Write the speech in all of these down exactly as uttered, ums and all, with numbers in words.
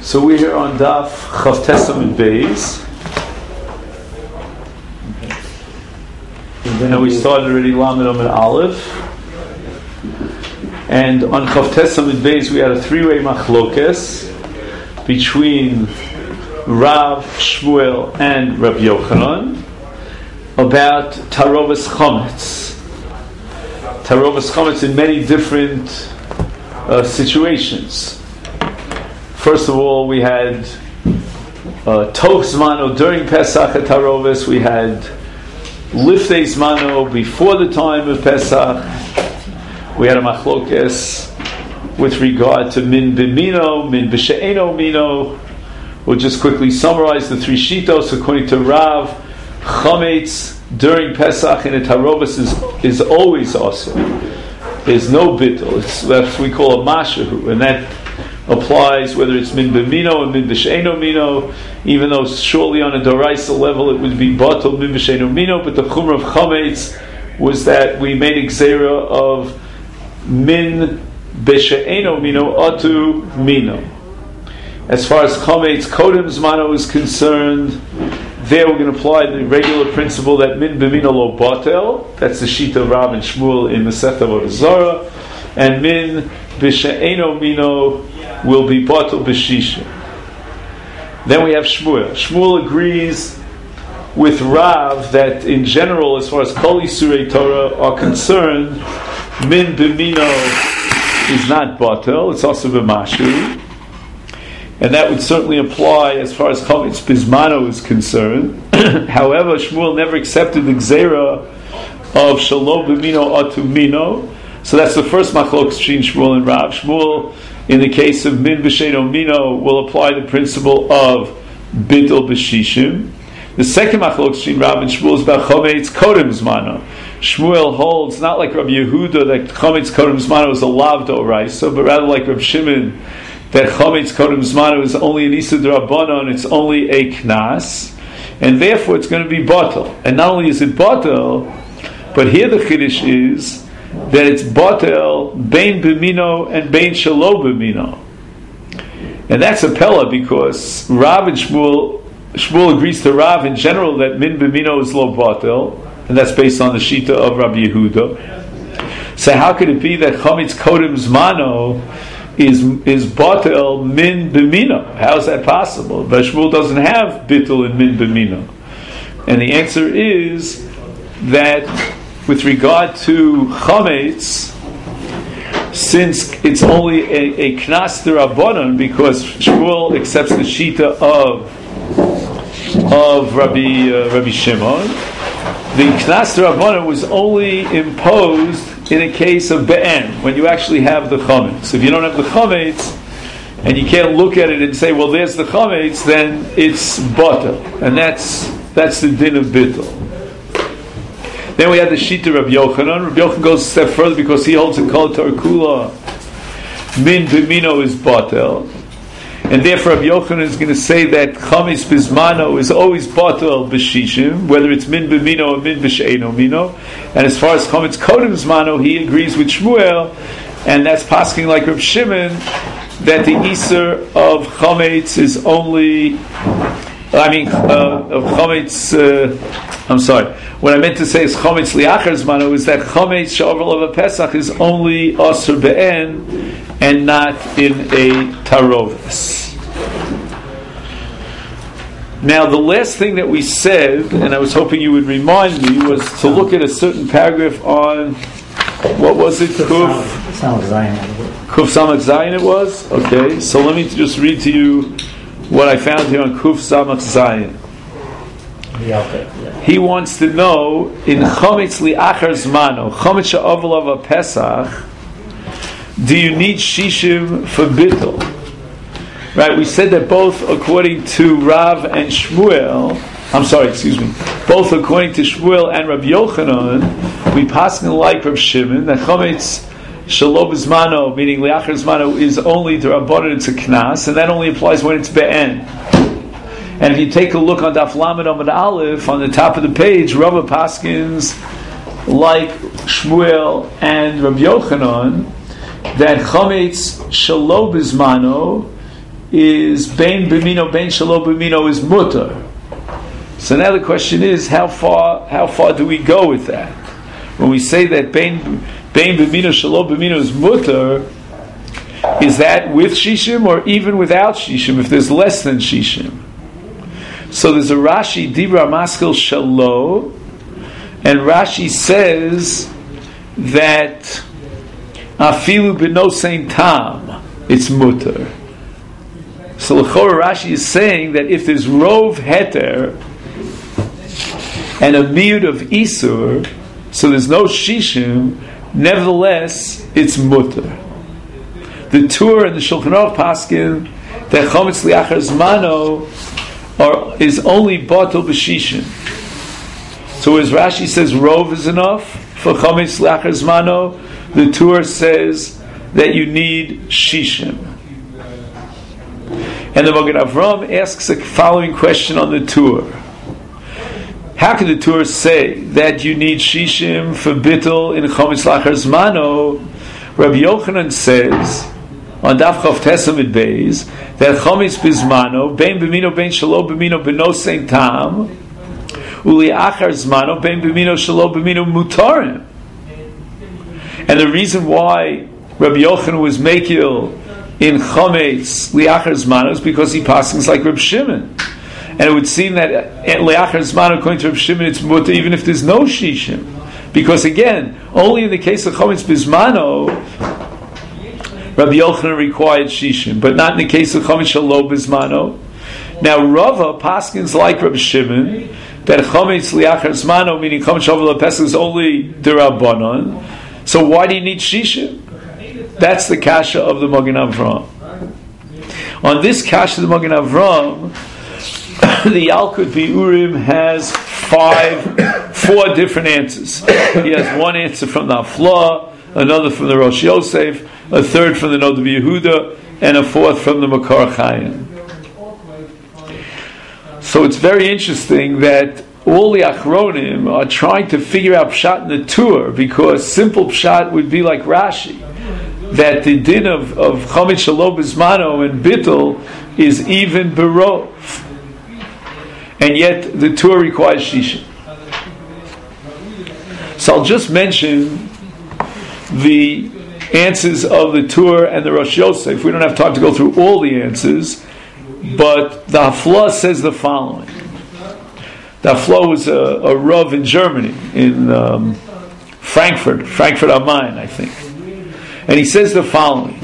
So we're here on Daf Chavtes Amud Beis, and we started already Lamed Amud Aleph. And on Chavtes Amud Beis we had a three-way machlokes between Rav, Shmuel, and Rabbi Yochanan about Tarovas Chometz. Tarovas Chometz in many different uh, situations. First of all, we had uh, Toch Zmano during Pesach at Tarovas. We had Liftei Zmano before the time of Pesach. We had a machlokes with regard to Min B'mino, Min B'she'eno Mino. We'll just quickly summarize the three shitos. According to Rav, Chometz during Pesach in a Tarovas is, is always awesome. There's no bittul. It's what we call a mashahu, and that applies whether it's min b'mino or min b'she'eno mino, even though surely on a doraisa level it would be batel min b'she'eno mino, but the chumrah of Chometz was that we made a gzeira of min b'she'eno mino atu mino. As far as Chometz kodem zmano is concerned, there we're going to apply the regular principle that min b'mino lo batel. That's the shita of Rav and Shmuel in Masechta Avodah Zarah, and min b'she'eno mino will be batel b'shisha. Then we have Shmuel. Shmuel agrees with Rav that in general, as far as Kol Yisurei Torah are concerned, min b'mino is not batel; it's also b'mashu. And that would certainly apply as far as Chometz Bizmano is concerned. However, Shmuel never accepted the Gzeira of Shalom B'mino Atu Mino. So that's the first machlokes between Shmuel and Rav. Shmuel, in the case of Min B'She'eno Mino, will apply the principle of Bid'ul B'Shishim. The second machlokes between Rav and Shmuel is about Chometz Kodem Zmano. Shmuel holds, not like Rabbi Yehuda, that Chometz Kodem Zmano is a lav d'oraisa, but rather like Rabbi Shimon, that Chometz Kodem Zmano is only an Issa D'Rabbanan, it's only a Knas, and therefore it's going to be Batel. And not only is it Batel, but here the Chiddush is that it's Batel, Bein B'mino, and Bein Shelo B'mino. And that's a Pella, because Rav and Shmuel, Shmuel agrees to Rav in general that Min B'mino is Lo Batel, and that's based on the Shita of Rabbi Yehuda. So how could it be that Chometz Kodem Zmano is is batel min b'mino? How is that possible? But Shmuel doesn't have bittul in min b'mino. And the answer is that with regard to Chometz, since it's only a, a knas d'Rabbanan, because Shmuel accepts the shita of of Rabbi uh, Rabbi Shimon, the knas d'Rabbanan was only imposed in a case of be'en, when you actually have the Chometz. If you don't have the Chometz, and you can't look at it and say, well, there's the Chometz, then it's batel. And that's that's the din of bittul. Then we have the shita Rabbi Yochanan. Rabbi Yochanan goes a step further because he holds a kol Torah kula. Min b'mino is batel. And therefore Rabbi Yochanan is going to say that Chometz Bizmano is always batel b'shishim, whether it's min b'mino or min b'she'eno mino. And as far as Chometz Kodem Zmano, he agrees with Shmuel, and that's pasking like Reb Shimon, that the Iser of Chometz is only, I mean, uh, of Chometz, uh, I'm sorry, what I meant to say is Chometz Liachar Zmano is that Chometz She'over of Pesach is only Asur Be'en, and not in a Tarovas. Now, the last thing that we said, and I was hoping you would remind me, was to look at a certain paragraph on, what was it? Kuf Kuf Samach Zayin it was? Okay, so let me just read to you what I found here on Kuf Samach Zayin. He wants to know, in Chometz Li'achar Zmano, Chometz She'over of Pesach, do you need shishim for bittul? Right, we said that both according to Rav and Shmuel, I'm sorry, excuse me, both according to Shmuel and Rabbi Yochanan, we pass in like Rav Shimon, that Chometz Shelo B'Zmano, meaning Li'achar Zmano, is only the Rabbanan, it's a Knas, and that only applies when it's Be'en. And if you take a look on Daf Lamed Amud Aleph, on the top of the page, Rava paskins like Shmuel and Rabbi Yochanan, that Chometz Shelo B'Zmano is bein b'mino, bein shelo b'mino is mutter. So now the question is, how far how far do we go with that? When we say that bein bein b'mino, shelo b'mino is mutter, is that with shishim or even without shishim? If there's less than shishim, so there's a Rashi Dibra Maskil Shalo, and Rashi says that afilu b'nosein tam, it's mutter. So l'chora Rashi is saying that if there's rov heter and a miud of isur, so there's no shishim, nevertheless it's mutter. The Tur and the Shulchan Aruch paskin that chometz liachar zmano are, is only batel b'shishim. So as Rashi says rov is enough for chometz liachar zmano, the Tur says that you need shishim. And the Magen Avram asks the following question on the Tur. How can the Tur say that you need shishim for bittul in chometz liachar zmano? Rabbi Yochanan says on Daf Chav Tesamid Beis that chometz bizmano bein b'mino bein shelo b'mino b'nosein tam uliachar zmano bein b'mino shelo b'mino mutarim. And the reason why Rabbi Yochanan was mekil in chometz liachar zmano is because he passes like Reb Shimon, and it would seem that at liachar zmano according to Reb Shimon it's mutar even if there's no shishim, because again only in the case of chometz bizmano Rabbi Yochanan required shishim, but not in the case of chometz shelo bizmano. Now Rava paskins like Rabbi Shimon that chometz liachar zmano, meaning chometz shelo pesach, is only derabanan. So why do you need shishim? That's the kasha of the Magen Avram. On this kasha of the Magen Avram, the Yalkut Biurim has five, four different answers. He has one answer from the Afla, another from the Rosh Yosef, a third from the Noda B'Yehuda, and a fourth from the Makar Chaim. So it's very interesting that all the Achronim are trying to figure out Pshat in the Tur, because simple Pshat would be like Rashi, that the din of, of chometz shelo bizmano and bittul is even berov, and yet the Tur requires shishim. So I'll just mention the answers of the Tur and the Rosh Yosef. We don't have time to go through all the answers, but the Hafla says the following. The Hafla was a, a Rav in Germany, in um, Frankfurt, Frankfurt am Main, I think. And he says the following.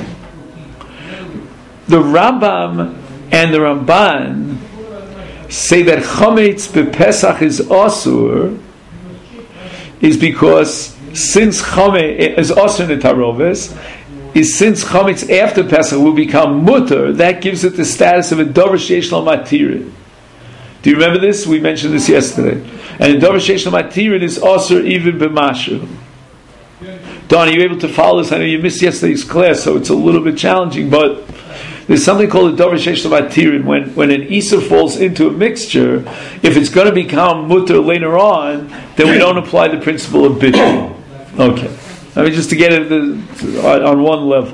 The Rambam and the Ramban say that chometz b'Pesach is asur is because since chometz is asur in the taroves, is since chometz after Pesach will become mutter, that gives it the status of a dover sheish lo matirin. Do you remember this? We mentioned this yesterday. And a dover sheish lo matirin is asur even b'mashu. Don, are you able to follow this? I know you missed yesterday's class, so it's a little bit challenging, but there's something called a dover sheish lo matirin. When when an Isur falls into a mixture, if it's going to become mutter later on, then we don't apply the principle of bittul. Okay. I mean, just to get it the, on one level.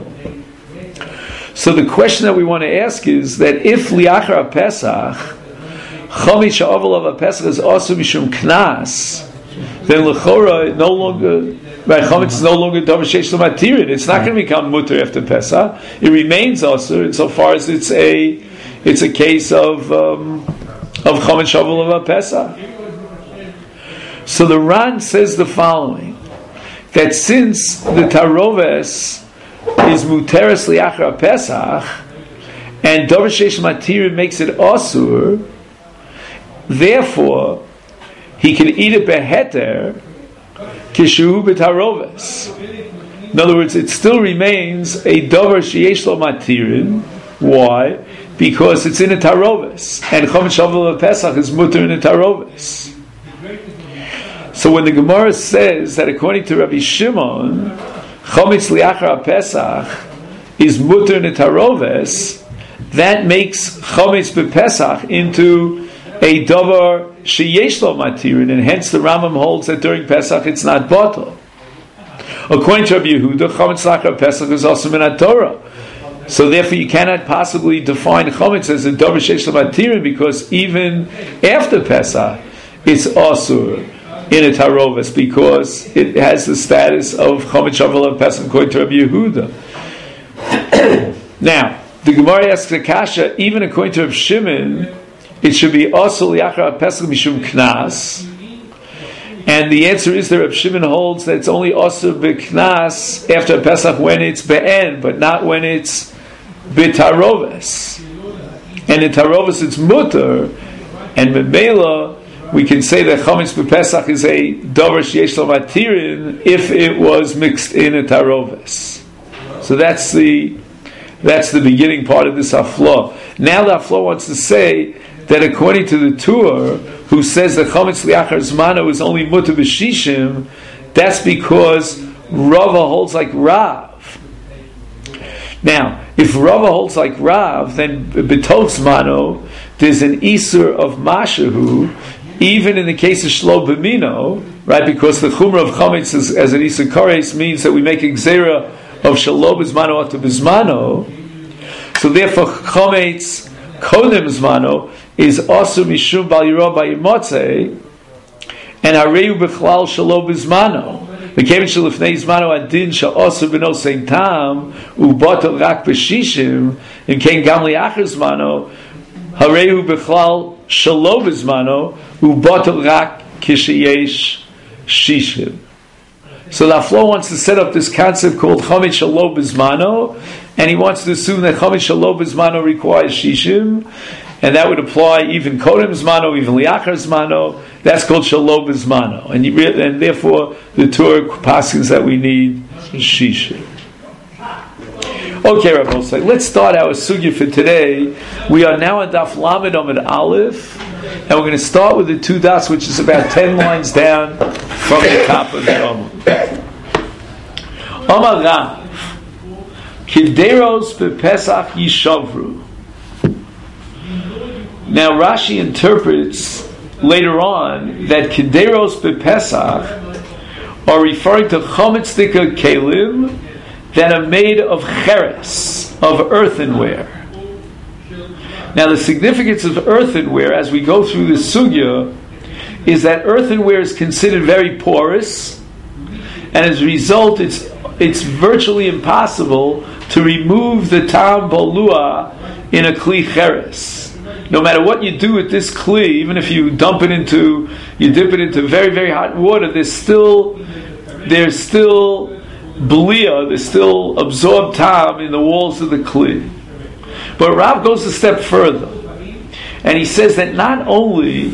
So the question that we want to ask is that if liachar Pesach, chometz she'ovel of Pesach is also mishum knas, then lechora no longer, right? Chometz is no longer dover sheish lo matirin. It's not going to become mutter after Pesach. It remains also insofar as it's a it's a case of um, of chometz she'ovel of Pesach. So the Ran says the following: that since the taroves is muteres liachar Pesach, and dover sheish lo matirin makes it asur, therefore he can eat it beheter kishu b'taroves. In other words, it still remains a dover sheyesh lo matirin. Why? Because it's in a taroves, and chometz she'ovel of Pesach is muter in a taroves. So when the Gemara says that according to Rabbi Shimon, chometz liachar Pesach is muter in a taroves, that makes chometz b'Pesach into a davar sheyesh lo matirin, and hence the Rambam holds that during Pesach it's not batel. According to Rabbi Yehuda, chometz liachar Pesach is also min Torah, So therefore you cannot possibly define Chometz as a Davar Sheish L'Matirin, because even after Pesach it's Asur in a Tarovis, because it has the status of Chometz Shavuot of Pesach according to Rabbi Yehuda. Now, the Gemara asks the Kasha, even according to Rabbi Shimon, it should be Asur Liachar Pesach Mishum Knas. And the answer is that Reb Shimon holds that it's only Asur B'Knas after Pesach when it's Be'en, but not when it's B'Taroves. And in Taroves it's Mutter, and Memela, we can say that Chometz B'Pesach is a Davar Sheyesh Lo Matirin if it was mixed in a Taroves. So that's the that's the beginning part of this Haflah. Now the Haflah wants to say that according to the Tur, who says that Chometz Liachar Zmano is only Mutter B'Shishim, that's because Rava holds like Rav. Now, if Rava holds like Rav, then B'Tov Zmano, there's an Isur of Mashahu, even in the case of Shlo B'Mino, right, because the Chumrah of Chometz as, as an Isur Kores means that we make a Gzera of Shlo B'Zmano Ata B'Zmano, so therefore Chometz Kodem Zmano is also Mishum Bal Yirah B'Yimotzei, and Hareu B'Chlal Shelo B'Zmano. The Kevin Shalifnei Zmano Adin Sha'osu B'no Sein Tam U'Batel Rak B'Shishim and Ken Gam Liachar Zmano Hareu B'Chlal Shelo B'Zmano U'Batel Rak Kisheyesh Shishim. So the Aflo wants to set up this concept called Chometz Shelo B'Zmano, and he wants to assume that Chometz Shelo B'Zmano requires Shishim, and that would apply even Kodem Zmano, even Liachar Zmano. That's called Shelo B'Zmano, and, you re- and therefore the Torah passes that we need Shishim. Okay, Rabbi Osai, let's start our sugya for today. We are now at Daf Lamed Amud Aleph, and we're going to start with the two dots, which is about ten lines down from the top of the Amud. Amar Rav, Kideros bePesach Yishavru. Now Rashi interprets later on that Kideros bePesach are referring to Chometzdika Kelim that are made of cheres, of earthenware. Now the significance of earthenware as we go through the sugya is that earthenware is considered very porous, and as a result it's it's virtually impossible to remove the tam bolua in a kli cheres. No matter what you do with this kli, even if you dump it into, you dip it into very, very hot water, there's still, there's still blia, there's still absorbed tam in the walls of the kli. But Rav goes a step further, and he says that not only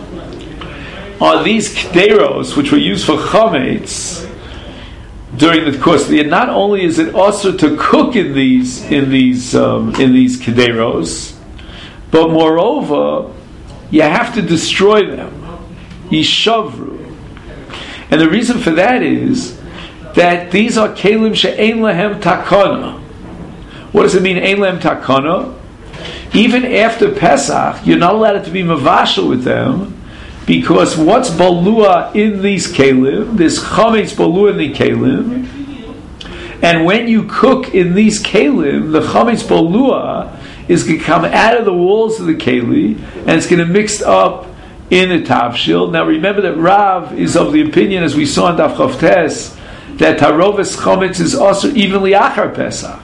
are these kderos, which were used for chametz during the course of the year, not only is it also to cook in these in these um, in these kderos, but moreover, you have to destroy them. Yishavru. And the reason for that is that these are kelim she'ein lahem takana. What does it mean, ein lahem takana? Even after Pesach, you're not allowed to be mavashel with them, because what's balua in these kelim? There's chametz balua in the kelim, and when you cook in these kelim, the chametz balua is going to come out of the walls of the keli, and it's going to mix up in the tavshil. Now remember that Rav is of the opinion, as we saw in Daf Chavtes, that taroves chametz is also evenly achar Pesach.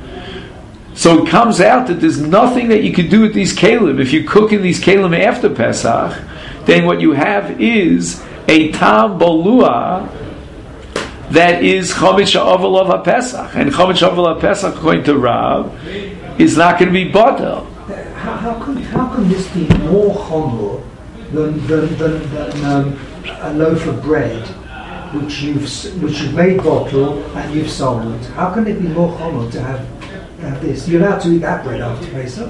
So it comes out that there's nothing that you can do with these kelim. If you cook in these kelim after Pesach, then what you have is a tam bolua that is chametz sha'aval of HaPesach. And chametz sha'aval of HaPesach, according to Rav, is not going to be batel. How, how can how can this be more chomor than than, than, than um, a loaf of bread which you've which you've made bottle and you've sold? How can it be more chomor to have, have this? You're allowed to eat that bread after Pesach.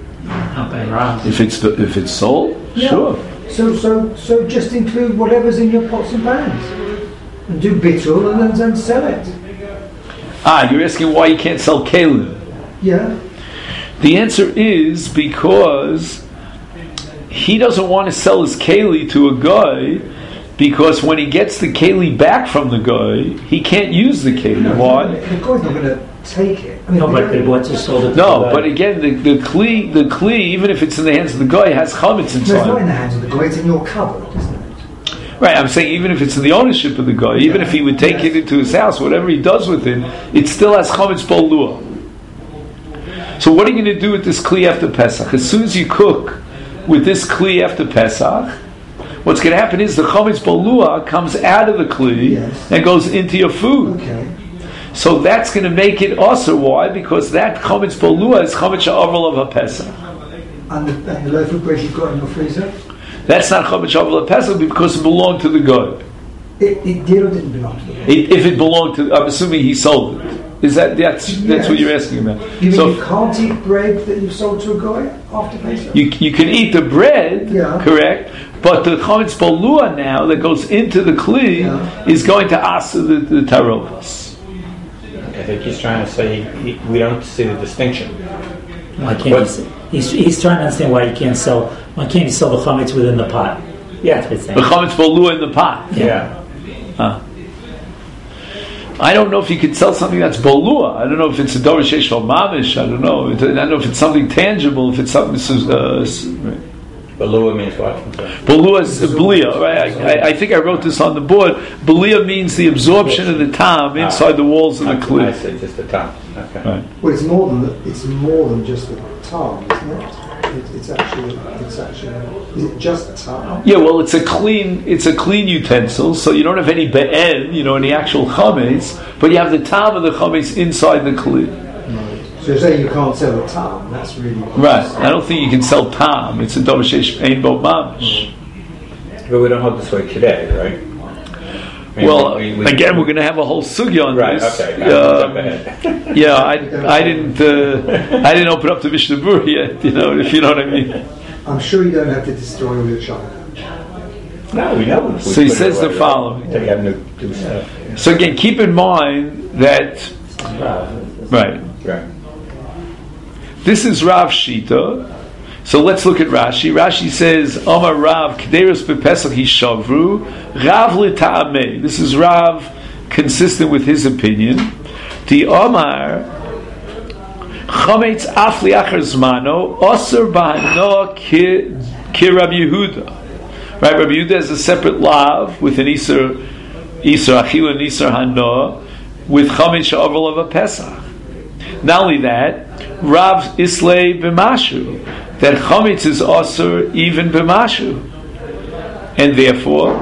If it's if it's sold, yeah. Sure. So so so just include whatever's in your pots and pans and do bittul and then, then sell it. Ah, you're asking why you can't sell kelim? Yeah. The answer is because he doesn't want to sell his keli to a guy, because when he gets the keli back from the guy, he can't use the keli. No, Why? The guy's not going to take it. I mean, No, they but don't- they bought to sold it to No, the but again, the, the kli, the kli, even if it's in the hands of the guy, has chametz No, it's not inside. in the hands of the guy, it's in your cupboard, isn't it? Right, I'm saying even if it's in the ownership of the guy, even if he would take it into his house, whatever he does with it, it still has chametz bolua. So what are you going to do with this kli after Pesach? As soon as you cook with this kli after Pesach, what's going to happen is the chametz bolua comes out of the kli Yes. and goes into your food. Okay. So that's going to make it also. Why? Because that chametz bolua is chametz ha'avel of a Pesach. And the, and the loaf of bread you've got in your freezer, That's not chametz ha'avel of Pesach because it belonged to the guy. it, it did or didn't belong to the guy? It, if it belonged to, I'm assuming he sold it. Is that that's that's Yes. what you're asking about? You mean So you can't eat bread that you've sold to a guy after Pesach? you you can eat the bread, Yeah. correct? But the chametz bolua now that goes into the kli Yeah. is going to asa the, the tarovas. I think he's trying to say he, we don't see the distinction. Why can't you sell, he's, he's trying to understand why you can't sell, why can't you sell the chametz within the pot? Yeah. That's what he's The saying. chametz bolua in the pot. Yeah. Huh. I don't know if you could sell something that's bolua. I don't know if it's a dover sheish or mamish. I don't know. I don't know if it's something tangible. If it's something. Uh, right. But Lua means what? Bolua is belia, right? I, I, I think I wrote this on the board. Belia means the absorption of the tam inside the walls of the I kli. see, just the top. Okay. Right. Well, it's more than the, it's more than just the tar, isn't it? it? It's actually it's actually is it just tar? Yeah, well, it's a clean, it's a clean utensil, so you don't have any be'en, you know, any actual chametz, but you have the tam of the chametz inside the kli. So you're saying you can't sell the tar? That's really Right. I don't think you can sell tam. It's a dover sheish ein bo mamish. But we don't hold this way today, right? I mean, Well, we- we- again, we're going to have a whole sugya on Right. this. Okay. Uh, Jump ahead. Yeah, I, I didn't, uh, I didn't open up the Mishnah Berurah yet. You know, if you know what I mean. I'm sure you don't have to destroy all your china. No, we know. We So he put it says the away. following. They have new, new stuff. So again, keep in mind that right. Right. This is Rav Shita. So let's look at Rashi. Rashi says, Omar Rav, Kederus bepesach hishavru, Rav l'ta'ameh. This is Rav consistent with his opinion. Di Omar, Chametz af liachar zmano, Osir b'hano ki Rabbi Yehuda. Right, Rabbi Yehuda has a separate lav with an Isser, Isser Achil and Isser Hano, with Chametz sha'avel of a Pesach. Not only that, Rav Islay b'mashu, that chametz is also even b'mashu, and therefore,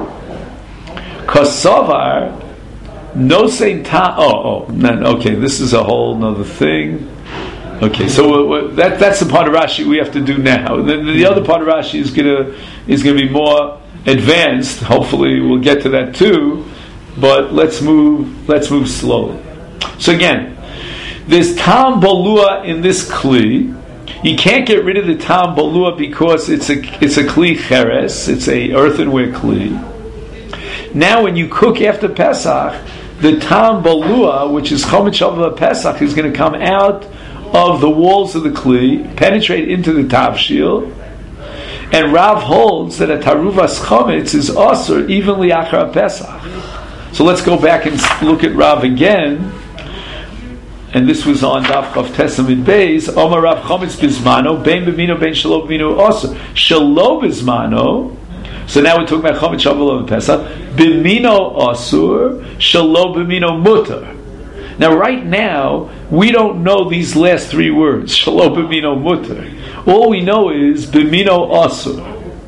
kosovar no saying ta. Oh, oh, no, okay. This is a whole another thing. Okay, so uh, that that's the part of Rashi we have to do now. The, the other part of Rashi is gonna is gonna be more advanced. Hopefully, we'll get to that too. But let's move. Let's move slowly. So again. There's tam bolua in this kli. You can't get rid of the tam bolua because it's a it's a kli cheres. It's a earthenware kli. Now, when you cook after Pesach, the tam bolua, which is chometz of Pesach, is going to come out of the walls of the kli, penetrate into the tavshil, and Rav holds that a taruvas chometz is also evenly achar Pesach. So let's go back and look at Rav again. And this was on Daf Chav Tesamid Beis. Omar Rav Chometz Bizmano, Bein B'mino, Bein Shelo B'mino also. Shelo Bizmano. So now we're talking about Chometz Shavuot of Pesach. B'mino Asur, Shelo B'mino Mutar. Now, right now, we don't know these last three words. Shelo B'mino Mutar. All we know is B'mino Asur.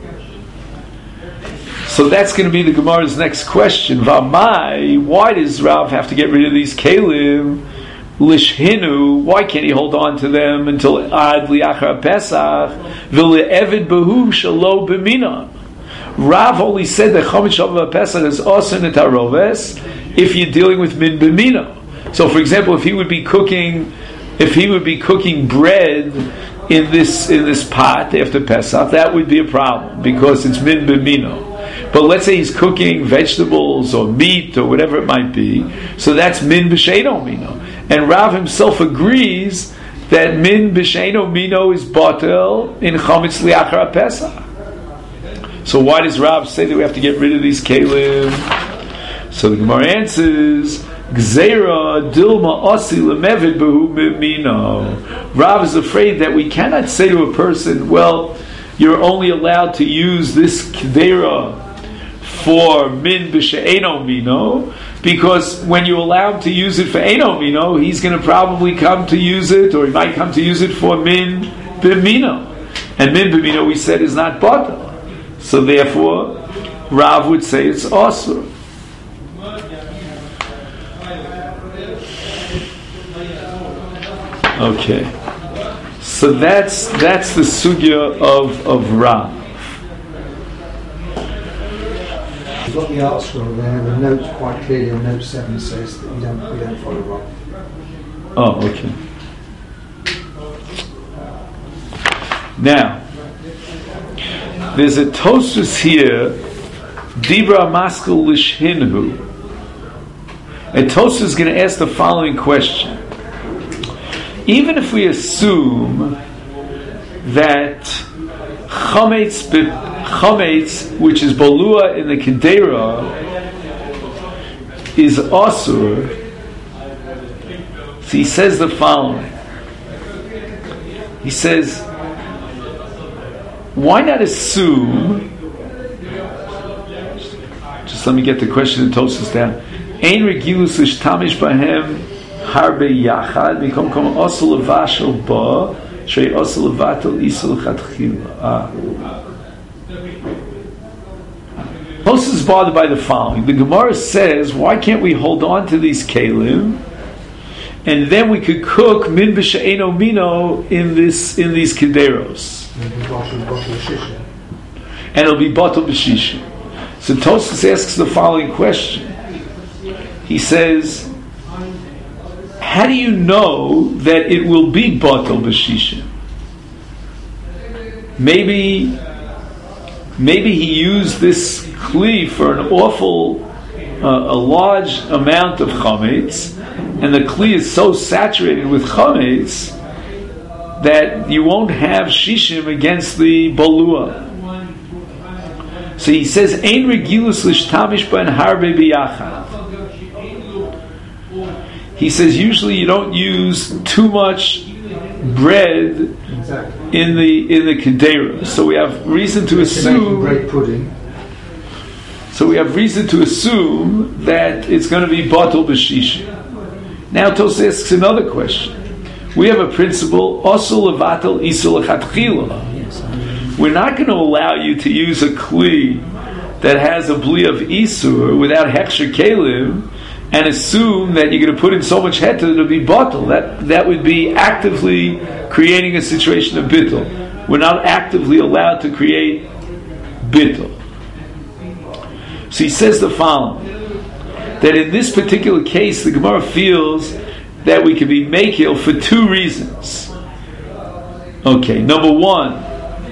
So that's going to be the Gemara's next question. V'amai, why does Rav have to get rid of these kelim? Lishhinu, why can't he hold on to them until ad liachar Pesach? V'le'evid behu shelo b'mina. Rav only said that chometz shavuot Pesach is also in the taroves if you're dealing with min b'mina. So, for example, if he would be cooking, if he would be cooking bread in this in this pot after Pesach, that would be a problem because it's min b'mina. But let's say he's cooking vegetables or meat or whatever it might be, so that's min b'sheino mino. And Rav himself agrees that min b'sheino mino is batel in chametz liachar Pesach. So why does Rav say that we have to get rid of these kelim? So the Gemara answers, Gzeira dilma osi lemevid behu mimino. Rav is afraid that we cannot say to a person, well, you're only allowed to use this kidera for min b'she'eno mino, because when you allow him to use it for eno mino, he's going to probably come to use it, or he might come to use it for min b'mino. And min b'mino, we said, is not batal. So therefore, Rav would say it's asur. Okay. So that's that's the sugya of, of Rav. You've got the art scroll there. The note quite clearly on note seven says that we don't we don't follow Rav. Oh, okay. Now, there's a Tosfos here, Dibra Maskil Lishhinhu. And Tosfos is going to ask the following question. Even if we assume that chametz, chametz, which is balua in the kedera, is asur, so he says the following. He says, why not assume? Just let me get the question of Tosfos down. Ein regilus ishtamish bahem harbe yachad mikom kom osel levashel ba shrei osel levatel isel chatchila. Tosfos is bothered by the following. The Gemara says, why can't we hold on to these kelim, and then we could cook min b'she'eno mino in this in these kederos, and it'll be batal b'shisha. So Tosfos asks the following question. He says, how do you know that it will be batal b'shisha? Maybe, maybe he used this kli for an awful, uh, a large amount of chametz, and the kli is so saturated with chametz that you won't have shishim against the balua. So he says, "Ein regilus lishtamish ben harbe biyachad." He says usually you don't use too much bread in the in the kedera. So we have reason to assume. Bread pudding. So we have reason to assume that it's going to be batal b'shisha. Now Tosfos asks another question. We have a principle, osel levatel isel lechatchila. We're not going to allow you to use a kli that has a bli of isur without hechsher kelim and assume that you're going to put in so much heter that it'll be batal. That that would be actively creating a situation of bittul. We're not actively allowed to create bittul. So he says the following, that in this particular case, the Gemara feels that we can be mekil for two reasons. Okay, number one,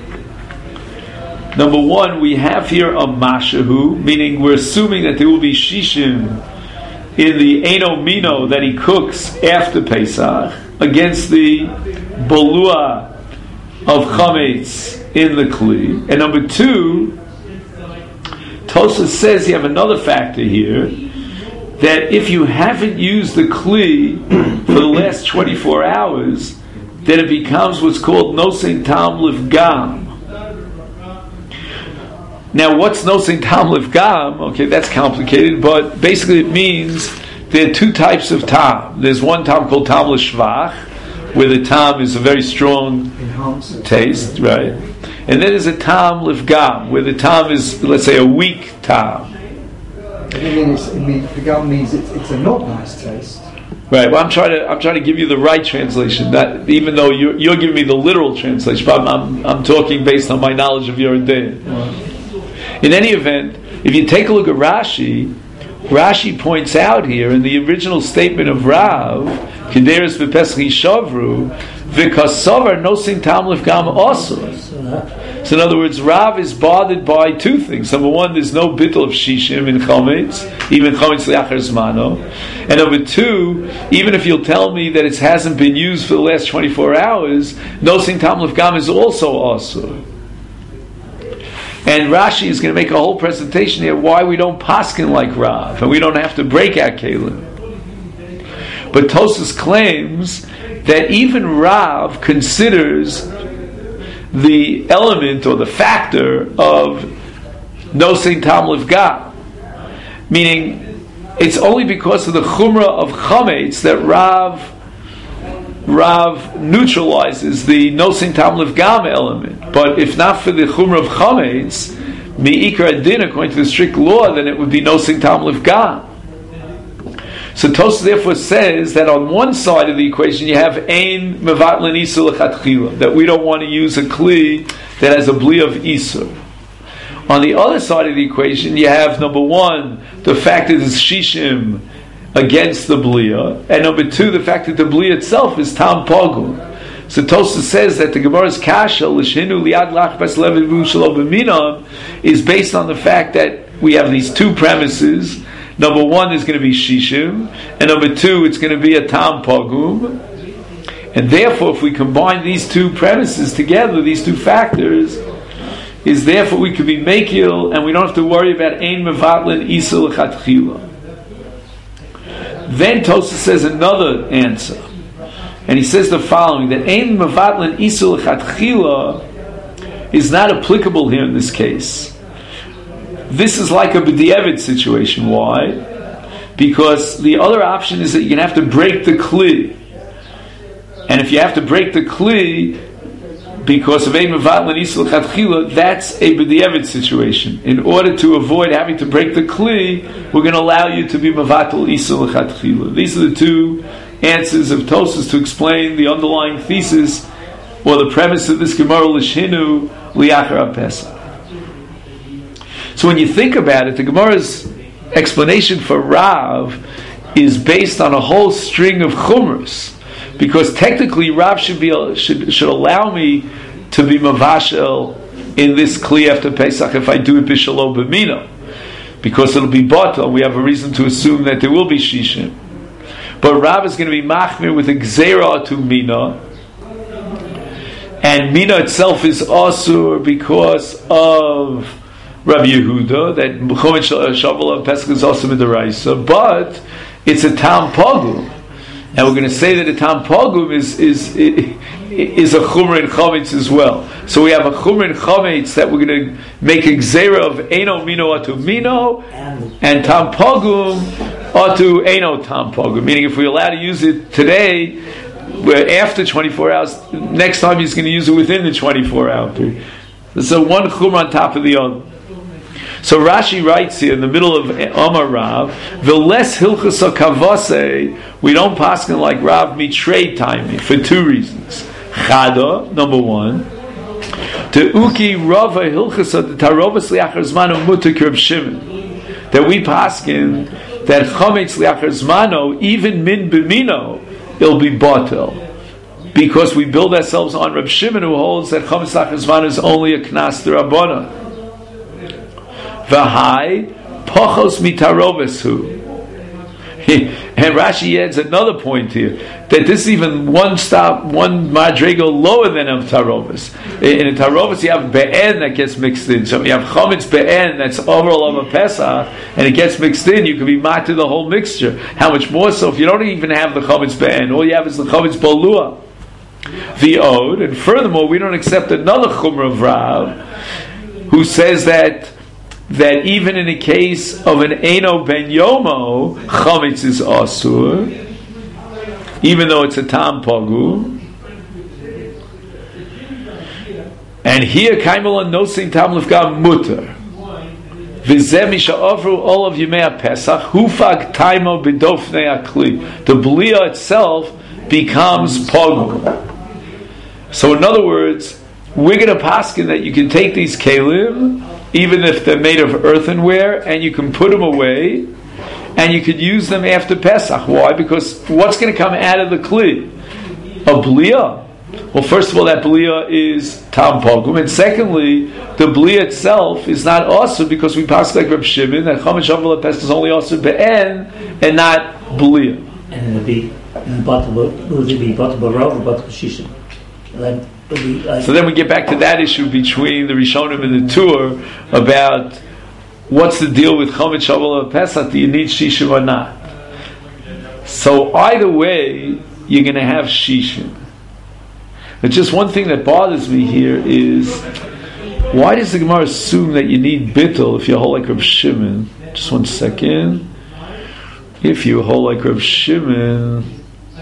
number one, we have here a mashahu, meaning we're assuming that there will be shishim in the eno mino that he cooks after Pesach against the bolua of chametz in the kli. And number two, Tosfos says you have another factor here, that if you haven't used the kli for the last twenty-four hours, then it becomes what's called nosein tam livgam. Now, what's nosein tam livgam? Okay, that's complicated, but basically it means there are two types of tam. There's one tam called tam l'shvach, where the tam is a very strong taste, right? And then there's a tam livgam, where the tam is, let's say, a weak tam. I mean, it's, it means, the gum means it's, it's a not nice taste. Right. Well, I'm trying to I'm trying to give you the right translation. Not even though you're you're giving me the literal translation, but I'm I'm, I'm talking based on my knowledge of your day. Right. In any event, if you take a look at Rashi, Rashi points out here in the original statement of Rav, Kederes v'Pesach Shavru, v'Kasavar nosin tam lifgam also. So in other words, Rav is bothered by two things. Number one, there's no bittul of shishim in chametz, even chametz liachar zmano. And number two, even if you'll tell me that it hasn't been used for the last twenty-four hours, nosin tam lifgam is also asur. And Rashi is going to make a whole presentation here why we don't paskin like Rav, and we don't have to break our kelim. But Tosfos claims that even Rav considers the element or the factor of nosing tam lifga, meaning it's only because of the chumrah of chametz that Rav Rav neutralizes the nosing tam lifgam element. But if not for the chumrah of chametz, mi'ikar adin, according to the strict law, then it would be nosing tam lifgam. So Tosfos therefore says that on one side of the equation you have ein mevatlin isur lechatchila, that we don't want to use a kli that has a bli of isur. On the other side of the equation you have, number one, the fact that it's shishim against the blia, and number two, the fact that the blia itself is tam pogum. So Tosfos says that the Gemara's kasha l'shinu liad lachbas levivu shelo b'minam is based on the fact that we have these two premises. Number one is going to be shishim, and number two, it's going to be a tam pogum. And therefore, if we combine these two premises together, these two factors, is therefore we could be mekil, and we don't have to worry about ein mevatlin isur lechatchila. Then Tosfos says another answer, and he says the following: that ein mevatlin isur lechatchila is not applicable here in this case. This is like a b'di'evet situation. Why? Because the other option is that you're going to have to break the kli. And if you have to break the kli because of ein mevatlin isur lechatchila, that's a b'di'evet situation. In order to avoid having to break the kli, we're going to allow you to be mevatel isur lechatchila. These are the two answers of Tosfos to explain the underlying thesis or the premise of this Gemara l'shinu li'achar HaPesach. So when you think about it, the Gemara's explanation for Rav is based on a whole string of chumras, because technically Rav should be should should allow me to be mavashel in this kli after Pesach if I do it b'shalom b'mina, because it'll be batal. We have a reason to assume that there will be shishim, but Rav is going to be machmir with a gzeira to mina, and mina itself is asur because of Rabbi Yehuda, that Chomet Shavuot Pesach is also midaraisa, but it's a tam pogum, and we're going to say that a tam pogum is is is a chumra in chametz as well. So we have a chumra in chametz that we're going to make a gzeira of eino mino atu mino, and tam pogum atu eino tam pogum. Meaning, if we're allowed to use it today, where after twenty-four hours, next time he's going to use it within the twenty-four hour period. So one chumra on top of the other. So Rashi writes here in the middle of Amar Rav, "V'les hilchos kavase." We don't paskin like Rav mitrei timing for two reasons. Chada, number one, to uki rava hilchos tarovas liachar zmano mutar kirb Shimon, that we paskin that chametz liachar zmano even min b'mino it'll be batel, because we build ourselves on Reb Shimon, who holds that chametz liachar zmano is only a knas d'Rabbanan. V'hai pochos mitarovesu. And Rashi adds another point here, that this is even one stop, one madrigal lower than a tarovis. In a tarovis you have be'en that gets mixed in. So you have chometz be'en that's overall of a Pesach, and it gets mixed in, you can be matir the whole mixture. How much more so if you don't even have the chometz be'en, all you have is the chometz bolua. The od, and furthermore we don't accept another chumrah of Rav, who says that that even in the case of an Eino Ben Yomo, Chametz is Asur, even though it's a Tam Pagu. And here, Kaimel and Nosing Tam Lefgam Mutter. V'zeh misha'ofru all of Yimei Pesach, Hufag Taimo B'dofnei Akli. The Blia itself becomes Pagu. So in other words, we're going to paskin that you can take these Kalim, even if they're made of earthenware, and you can put them away, and you could use them after Pesach. Why? Because what's going to come out of the kli? A blia. Well, first of all, that blia is tam pogum, and secondly, the blia itself is not also because we pass like Reb Shimon that chametz shavuot pesach is only also be'en and not blia. And it'll be in the bottom. Will it be bottom rov or bottom shishim? Like, Like so then we get back to that issue between the Rishonim and the Tur about what's the deal with Chometz Shavuot Pesach. Do you need Shishim or not? So either way, you're going to have Shishim. But just one thing that bothers me here is, why does the Gemara assume that you need bittul if you hold like Reb Shimon? Just one second. If you hold like Reb Shimon,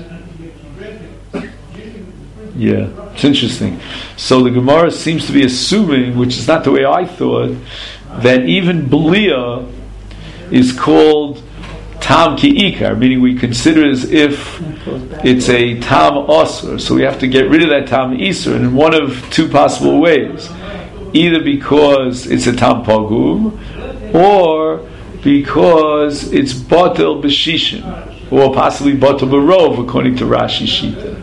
yeah, it's interesting. So the Gemara seems to be assuming, which is not the way I thought, that even Belia is called Tam Ki'ikar, meaning we consider it as if it's a Tam Osir. So we have to get rid of that Tam Isur in one of two possible ways. Either because it's a Tam Pagum, or because it's Batel B'Shishim, or possibly Batel B'Rov, according to Rashi Shita.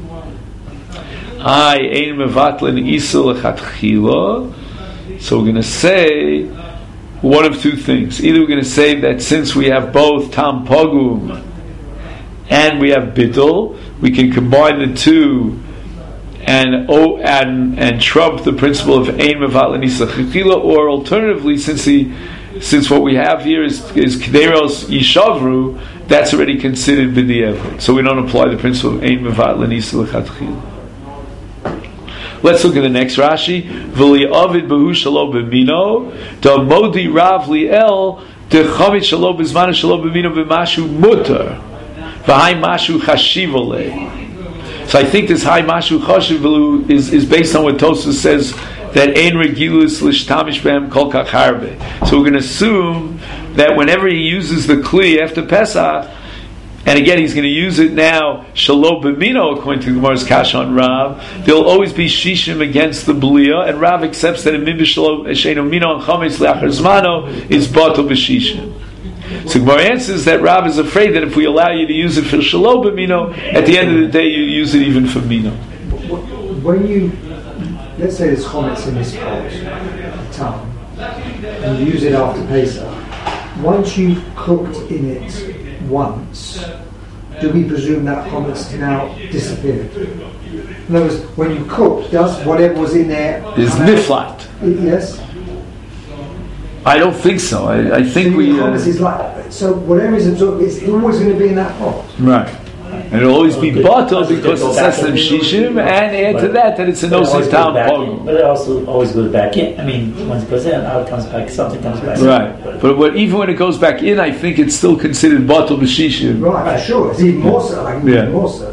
I ein mevatlin isur lechatchila. So we're going to say one of two things. Either we're going to say that since we have both tam pagum and we have bittul, we can combine the two and oh, and and trump the principle of ein mevatlin isur lechatchila. Or alternatively, since the since what we have here is is kederos yishavru, that's already considered b'di'evet. So we don't apply the principle of ein mevatlin isur lechatchila. Let's look at the next Rashi. V'li avid b'hu shalo b'mino da modi rav li'el de chavit shalo b'zman shalo b'mino b'mashu mutar v'hai mashu chashiv olei. So I think this high mashu chashiv is is based on what Tosfos says, that ein regilus l'shtamish b'hem kol kach harbe. So we're going to assume that whenever he uses the kli after Pesach, and again, he's going to use it now, Shalom B'mino, according to the Gemara's Kash on Rav. There'll always be Shishim against the Belia, and Rav accepts that in Min B'Shalom Sheinu Mino and Chometz Le'achar Zmano is Batel B'Shishim. So Gemara answers that Rav is afraid that if we allow you to use it for Shalom B'mino, at the end of the day you use it even for Mino. When you, let's say there's Chometz in this pot, a ton, and you use it after Pesach, once you've cooked in it once, do we presume that chometz now disappeared? In other words, when you cook, does whatever was in there is niflat? Yes. I don't think so. I, I think so we. Uh, is like, so whatever is absorbed, it's always going to be in that pot. Right. And it'll always be batel because it's less than shishim, and add to that that it's a nosei town pogum. But it also always goes back in. I mean, once it goes in, out it comes back. Something comes back. Right. But, but what, even when it goes back in, I think it's still considered batel b'shishim. Right, right, for sure. It's even more so. Like yeah. Even more so.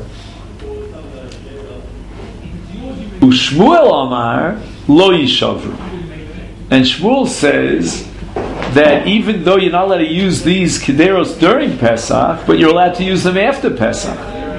Ushmuel Amar lo yishavru, and Shmuel says that even though you're not allowed to use these kederos during Pesach, but you're allowed to use them after Pesach.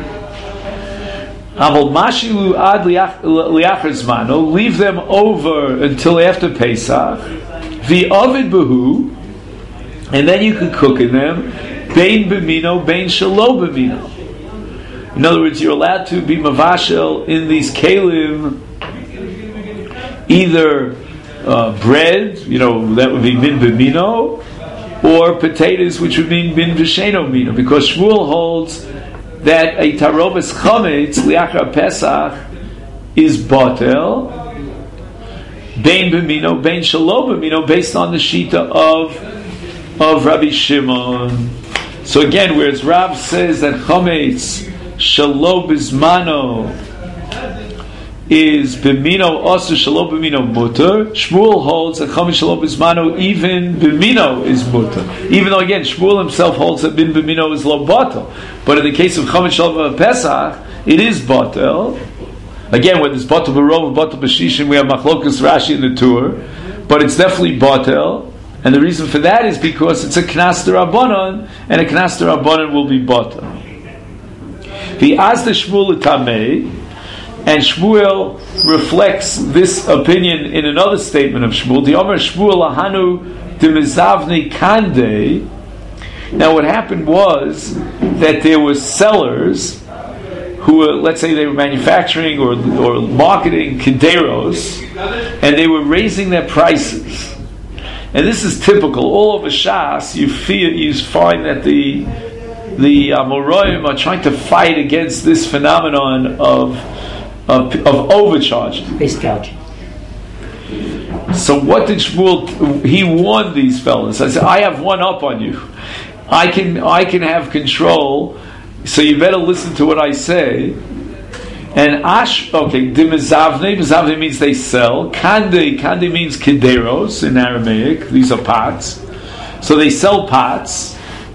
Avol mashilu ad liachar zmano, leave them over until after Pesach. V'ovid behu, and then you can cook in them. Bein b'mino, bein shalo b'mino. In other words, you're allowed to be mavashel in these kelim, either Uh, bread, you know, that would be min b'mino, or potatoes, which would mean min v'sheno mino, because Shmuel holds that a taroves chametz liachar Pesach is batel, bein b'mino, bein shalo b'mino, based on the shita of of Rabbi Shimon. So again, whereas Rav says that chametz shalo b'zmano is b'mino also shalom b'mino mutter, Shmuel holds that chametz shalom b'zmano even b'mino is mutter. Even though again Shmuel himself holds that bin b'mino is lo batel, but in the case of chametz shalom Pesach, it is batel. Again, when there's batel b'rov and batel b'shishim, we have machlokas Rashi in the tour, but it's definitely batel, and the reason for that is because it's a knas d'Rabbanan, and a knas d'Rabbanan will be batel. The azda Shmuel l'tamei. And Shmuel reflects this opinion in another statement of Shmuel. The Omer Shmuel Ahanu de Mizavni Kande. Now, what happened was that there were sellers who were, let's say, they were manufacturing or or marketing kederos, and they were raising their prices. And this is typical. All over Shas, you feel you find that the the Amoraim are trying to fight against this phenomenon of. Of, of overcharging. Base gouging. So what did Shmuel, he warned these fellas. I said, I have one up on you. I can I can have control so you better listen to what I say. And ash, okay, dimizavne, mizavne means they sell. Kande, kande means kideros in Aramaic. These are pots. So they sell pots.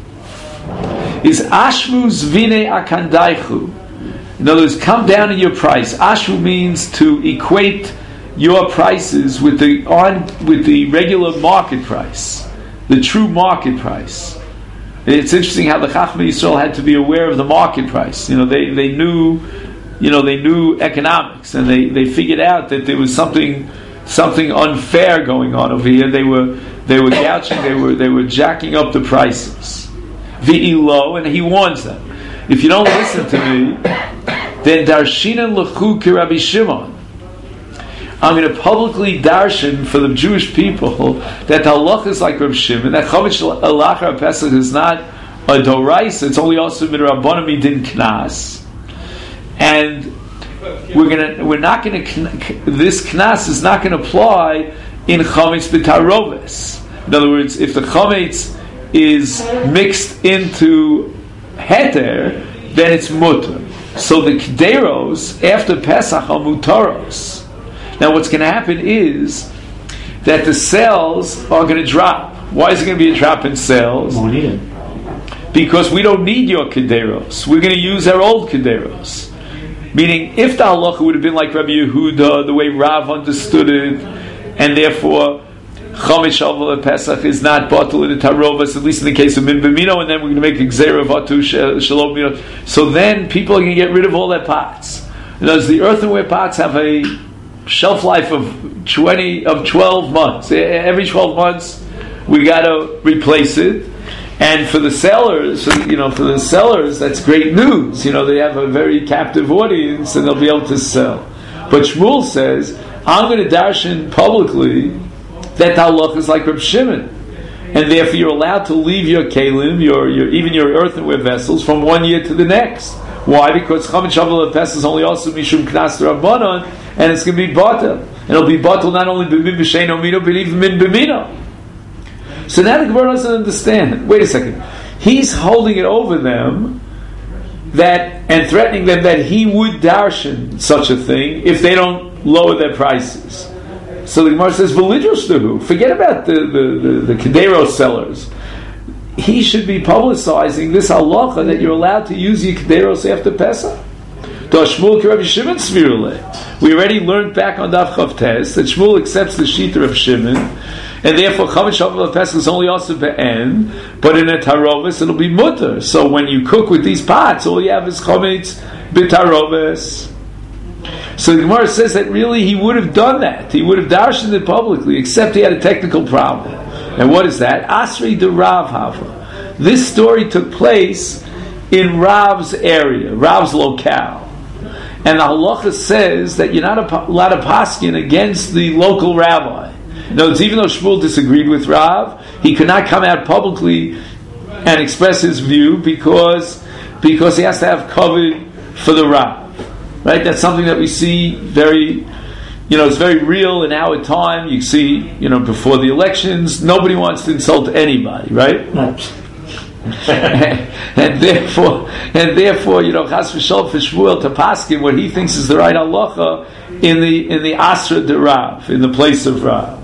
Is ashvu zvine akandaichu. In other words, come down in your price. Ashvu means to equate your prices with the on with the regular market price, the true market price. It's interesting how the Chachmei Yisrael had to be aware of the market price. You know, they, they knew, you know, they knew economics, and they, they figured out that there was something something unfair going on over here. They were they were gouging, they were they were jacking up the prices. V'ilo, and he warns them, if you don't listen to me, then darshinan l'chu ki Rabbi Shimon. I'm going to publicly darshan for the Jewish people that the halacha is like Rabbi Shimon, that chametz alachar Pesach is not a doraisa, it's only also midrabanan midin knas, and we're going to we're not going to this knas is not going to apply in chametz b'taroves. In other words, if the chametz is mixed into heter, then it's mutter. So the kderos after Pesach are mutaros. Now what's going to happen is that the sales are going to drop. Why is it going to be a drop in sales? Because we don't need your kederos. We're going to use our old kederos. Meaning, if the halacha would have been like Rabbi Yehuda, the way Rav understood it, and therefore Chametz Shavuot Pesach is not batul in the Tarovas, at least in the case of Min B'mino, and then we're going to make a Gzeira Vatu Shalom Mino. So then people are going to get rid of all their pots. In other words, the earthenware pots have a shelf life of twenty of twelve months. Every twelve months, we got to replace it. And for the sellers, you know, for the sellers, that's great news. You know, they have a very captive audience, and they'll be able to sell. But Shmuel says, I'm going to darshan publicly that the halacha is like Reb Shimon, and therefore you're allowed to leave your kelim, your, your even your earthenware vessels, from one year to the next. Why? Because Chametz Shavuot Pesach is only also mishum knas rabbanon, and it's going to be batel. And it'll be batel not only b'min b'sheino mino, but even min b'mino. So now the Gemara doesn't understand. Wait a second. He's holding it over them that and threatening them that he would darshan such a thing if they don't lower their prices. So the Gemara says, "V'lidroshtahu." Forget about the the the, the Kedero sellers. He should be publicizing this halacha that you're allowed to use your Kederos after Pesach. We already learned back on Daf Chav Tes that Shmuel accepts the Shita of Shimon, and therefore Chametz Shavuot Pesach is only also be'en, but in a taroves it'll be mutter. So when you cook with these pots, all you have is Chametz b'taroves. So the Gemara says that really he would have done that. He would have darshaned it publicly, except he had a technical problem. And what is that? Asri de Rav Hava. This story took place in Rav's area, Rav's locale. And the halacha says that you're not allowed to paskin against the local rabbi. No, it's even though Shmuel disagreed with Rav, he could not come out publicly and express his view because because he has to have covered for the Rav. Right? That's something that we see very, you know, it's very real in our time. You see, you know, before the elections, nobody wants to insult anybody, right? Right. and, and therefore, and therefore, you know, Chas v'Shalom for Shmuel to paskin what he thinks is the right halacha in the in the Asra de Rav, in the place of Rav.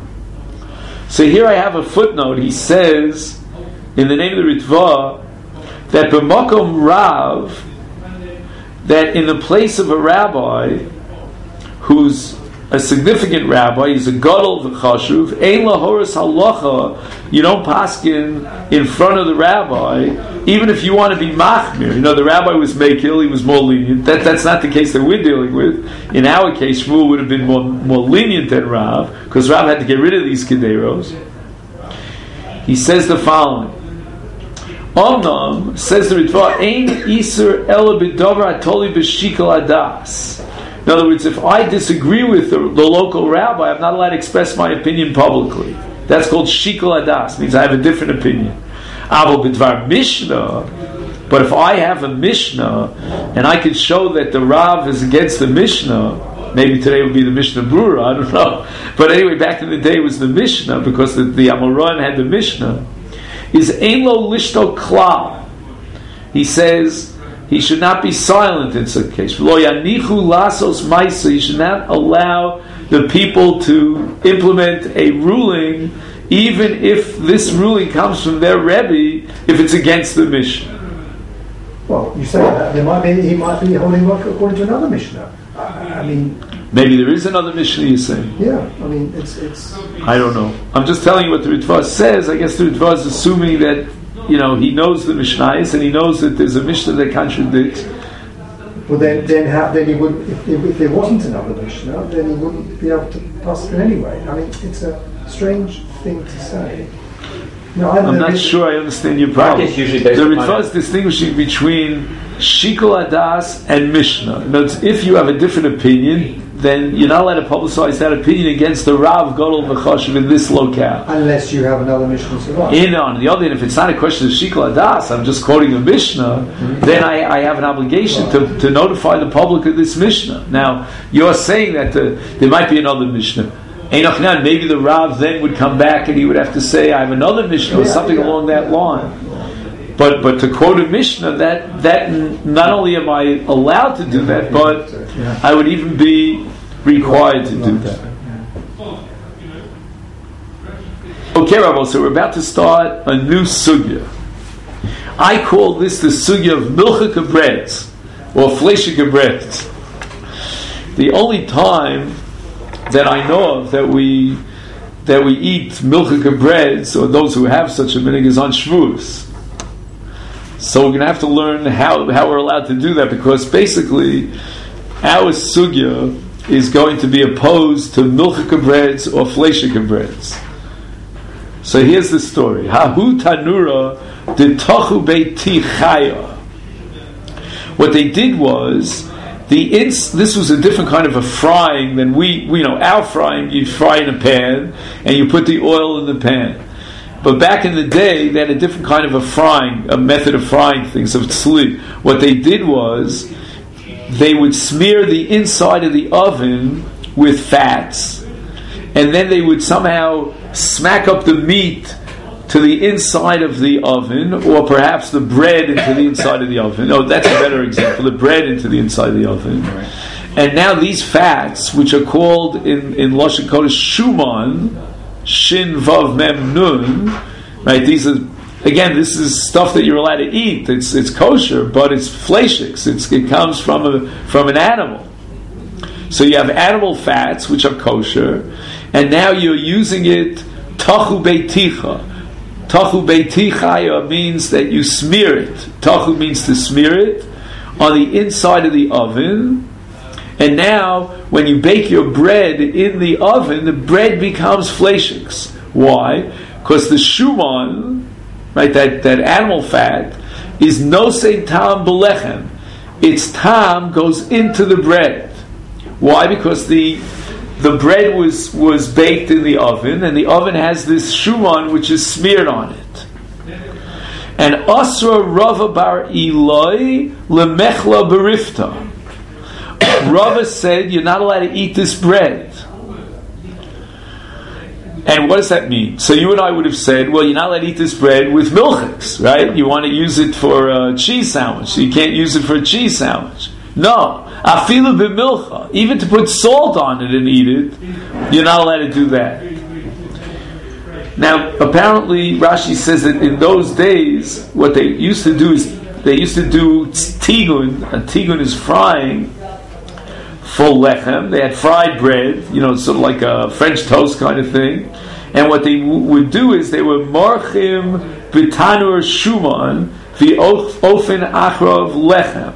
So here I have a footnote. He says, in the name of the Ritva, that b'makom Rav, that in the place of a rabbi who's a significant rabbi, he's a gadol v'chashuv, ein lahoras halacha, you don't paskin in front of the rabbi, even if you want to be machmir. You know, the rabbi was mekil, he was more lenient. That, that's not the case that we're dealing with. In our case, Shmuel would have been more, more lenient than Rav, because Rav had to get rid of these kederos. He says the following. Omnam, says the Ritva, ein iser ela b'davar atoli b'shikol adas. In other words, if I disagree with the, the local rabbi, I'm not allowed to express my opinion publicly. That's called shikol adas, means I have a different opinion. Avo b'dvar mishnah, but if I have a mishnah, and I could show that the Rav is against the mishnah, maybe today would be the Mishnah Brura, I don't know. But anyway, back in the day it was the Mishnah, because the, the Amoran had the Mishnah, is ein lo lishto klal. He says, he should not be silent in such a case. Lo yanichu lasos ma'isa, he should not allow the people to implement a ruling, even if this ruling comes from their Rebbe, if it's against the Mishnah. Well, you say that there might be he might be holding up according to another Mishnah. I, I mean, maybe there is another Mishnah. You're saying? Yeah, I mean, it's it's. I don't know. I'm just telling you what the Ritva says. I guess the Ritva is assuming that, you know, he knows the Mishnayos and he knows that there's a Mishnah that contradicts. Well, then, then, how, then he would. If, if there wasn't another Mishnah, then he wouldn't be able to pass it anyway. I mean, it's a strange thing to say. No, I'm not sure I understand your problem. The Ritva is distinguishing between Shikol Adas and Mishnah. In other words, if you have a different opinion, then you're not allowed to publicize that opinion against the Rav Gadol V'Chashuv in this locale. Unless you have another Mishnah to write. In on the other hand, if it's not a question of Shikol Adas, I'm just quoting a Mishnah, mm-hmm. then I, I have an obligation to, to notify the public of this Mishnah. Now, you're saying that the, there might be another Mishnah. Maybe the Rav then would come back and he would have to say, I have another Mishnah or something yeah, along that line. But but to quote a Mishnah, that that not only am I allowed to do that, but I would even be required to do that. Okay, Rabbi, so we're about to start a new sugya. I call this the sugya of milchik breads or fleshik breads. The only time that I know of that we that we eat milchik breads, or those who have such a minhag, is on Shavuos. So we're going to have to learn how, how we're allowed to do that, because basically our sugya is going to be opposed to milchik breads or fleshik breads. So here's the story. Hahu tanura de tochu beiti chaya. What they did was, The ins, this was a different kind of a frying than we, we, you know, our frying, you fry in a pan and you put the oil in the pan. But back in the day, they had a different kind of a frying, a method of frying things, of tzli. What they did was, they would smear the inside of the oven with fats, and then they would somehow smack up the meat to the inside of the oven, or perhaps the bread into the inside of the oven. No, that's a better example. The bread into the inside of the oven. Right. And now these fats, which are called in, in Lashon Kodesh Shuman, Shin Vav Mem Nun, right? These are, again, this is stuff that you're allowed to eat. It's it's kosher, but it's fleshiks. It's it comes from a from an animal. So you have animal fats, which are kosher, and now you're using it tachu beiticha. Tachu beiti chaya means that you smear it. Tachu means to smear it on the inside of the oven. And now, when you bake your bread in the oven, the bread becomes fleshiks. Why? Because the shuman, right, that, that animal fat, is nosei tam belechem. Its tam goes into the bread. Why? Because the The bread was, was baked in the oven, and the oven has this shuman which is smeared on it. And Asra Rava bar Eloi lemechla berifta. Rava said you're not allowed to eat this bread. And what does that mean? So you and I would have said, well, you're not allowed to eat this bread with milchiks, right? You want to use it for a cheese sandwich, so you can't use it for a cheese sandwich. No. Afilu b'milcha, even to put salt on it and eat it, you're not allowed to do that. Now, apparently, Rashi says that in those days, what they used to do is they used to do tigun. A tigun is frying full lechem. They had fried bread, you know, sort of like a French toast kind of thing. And what they w- would do is they were marchim b'tanur shuman v'ofen achrav lechem.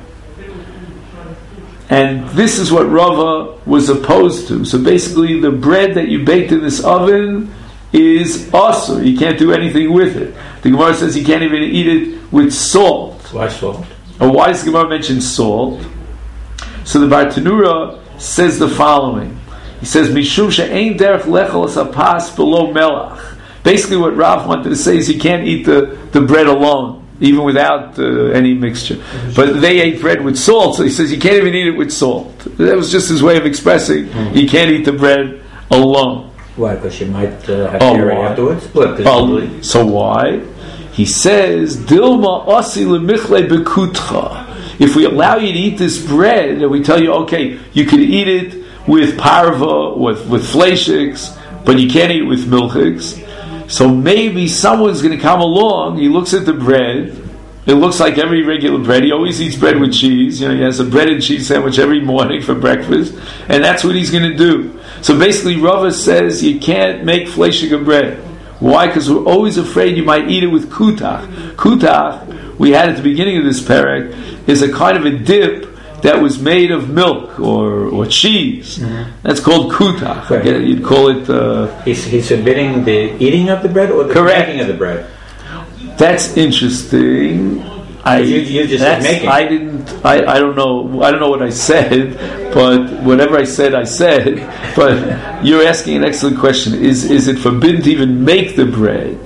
And this is what Rava was opposed to. So basically, the bread that you baked in this oven is asur. You can't do anything with it. The Gemara says you can't even eat it with salt. Why salt? Or why does the Gemara mention salt? So the Bartanura says the following. He says, Mishum she'ein derech lechol asapas below melach. Basically what Rav wanted to say is you can't eat the, the bread alone, even without uh, any mixture. But they ate bread with salt, so he says you can't even eat it with salt. That was just his way of expressing mm-hmm. you can't eat the bread alone. Why? Because you might uh, have oh, dairy afterwards? But oh, so why? He says, Dilma osi lemichle bekutcha. if we allow you to eat this bread, and we tell you, okay, you can eat it with parva, with, with fleishiks, but you can't eat it with milchiks. So maybe someone's going to come along, he looks at the bread, it looks like every regular bread, he always eats bread with cheese, you know, he has a bread and cheese sandwich every morning for breakfast, and that's what he's going to do. So basically Rava says you can't make fleishik of bread. Why? Because we're always afraid you might eat it with kutach. Kutach, we had at the beginning of this parak, is a kind of a dip that was made of milk or, or cheese. Mm-hmm. That's called kutach. Right. You'd call it... Uh, he's, he's forbidding the eating of the bread or the correct. making of the bread? That's interesting. I, you, you just said making. I didn't... I, I don't know I don't know what I said, but whatever I said, I said. But you're asking an excellent question. Is is it forbidden to even make the bread?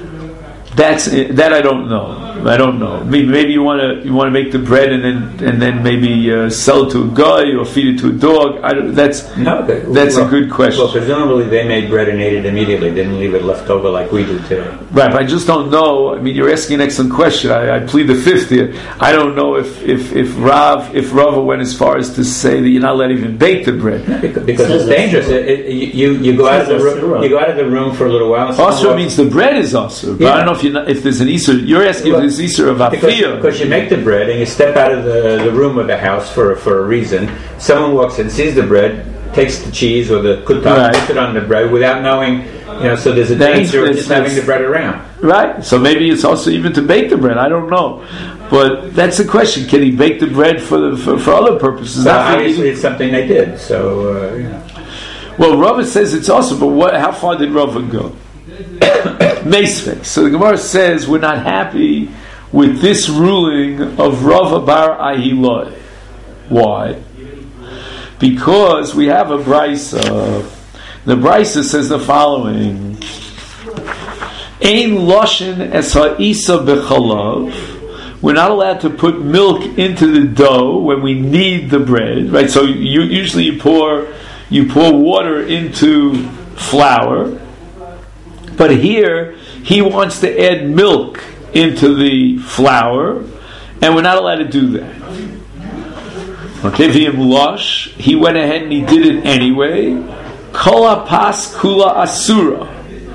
That's that I don't know. I don't know. Maybe, maybe you want to you want to make the bread and then and then maybe uh, sell it to a guy or feed it to a dog. I don't, that's no, but, that's well, a good question. Well, presumably they made bread and ate it immediately. They didn't leave it left over like we do today. Right, but I just don't know. I mean, you're asking an excellent question. I, I plead the fifth here. I don't know if if if Rav if Rava went as far as to say that you're not allowed to even bake the bread no, because, because it's dangerous. It, it, you you go out of the room, you go out of the room for a little while. Asur means the bread is asur. But yeah. I don't know if you if there's an isur. You're asking well, if there's isur of afiyah. Because you make the bread and you step out of the, the room of the house for for a reason. Someone walks in, sees the bread, takes the cheese or the kutah, right. puts it on the bread without knowing, you know. So there's a that's, danger of just having the bread around. Right. So maybe it's also even to bake the bread. I don't know, but that's the question: can he bake the bread for the, for, for other purposes? Well, obviously, it's something they did. So, uh, you know. Well, Rava says it's also, but what? How far did Rava go? Meisvei. So the Gemara says we're not happy with this ruling of Rava bar Ahiloi. Why? Because we have a brisa. The brisa says the following: Ein loshin es ha'isa b'chalav. We're not allowed to put milk into the dough when we knead the bread, right? So you usually you pour you pour water into flour, but here he wants to add milk into the flour, and we're not allowed to do that. Okay, v'im losh, he went ahead and he did it anyway. Kol pas kula asura.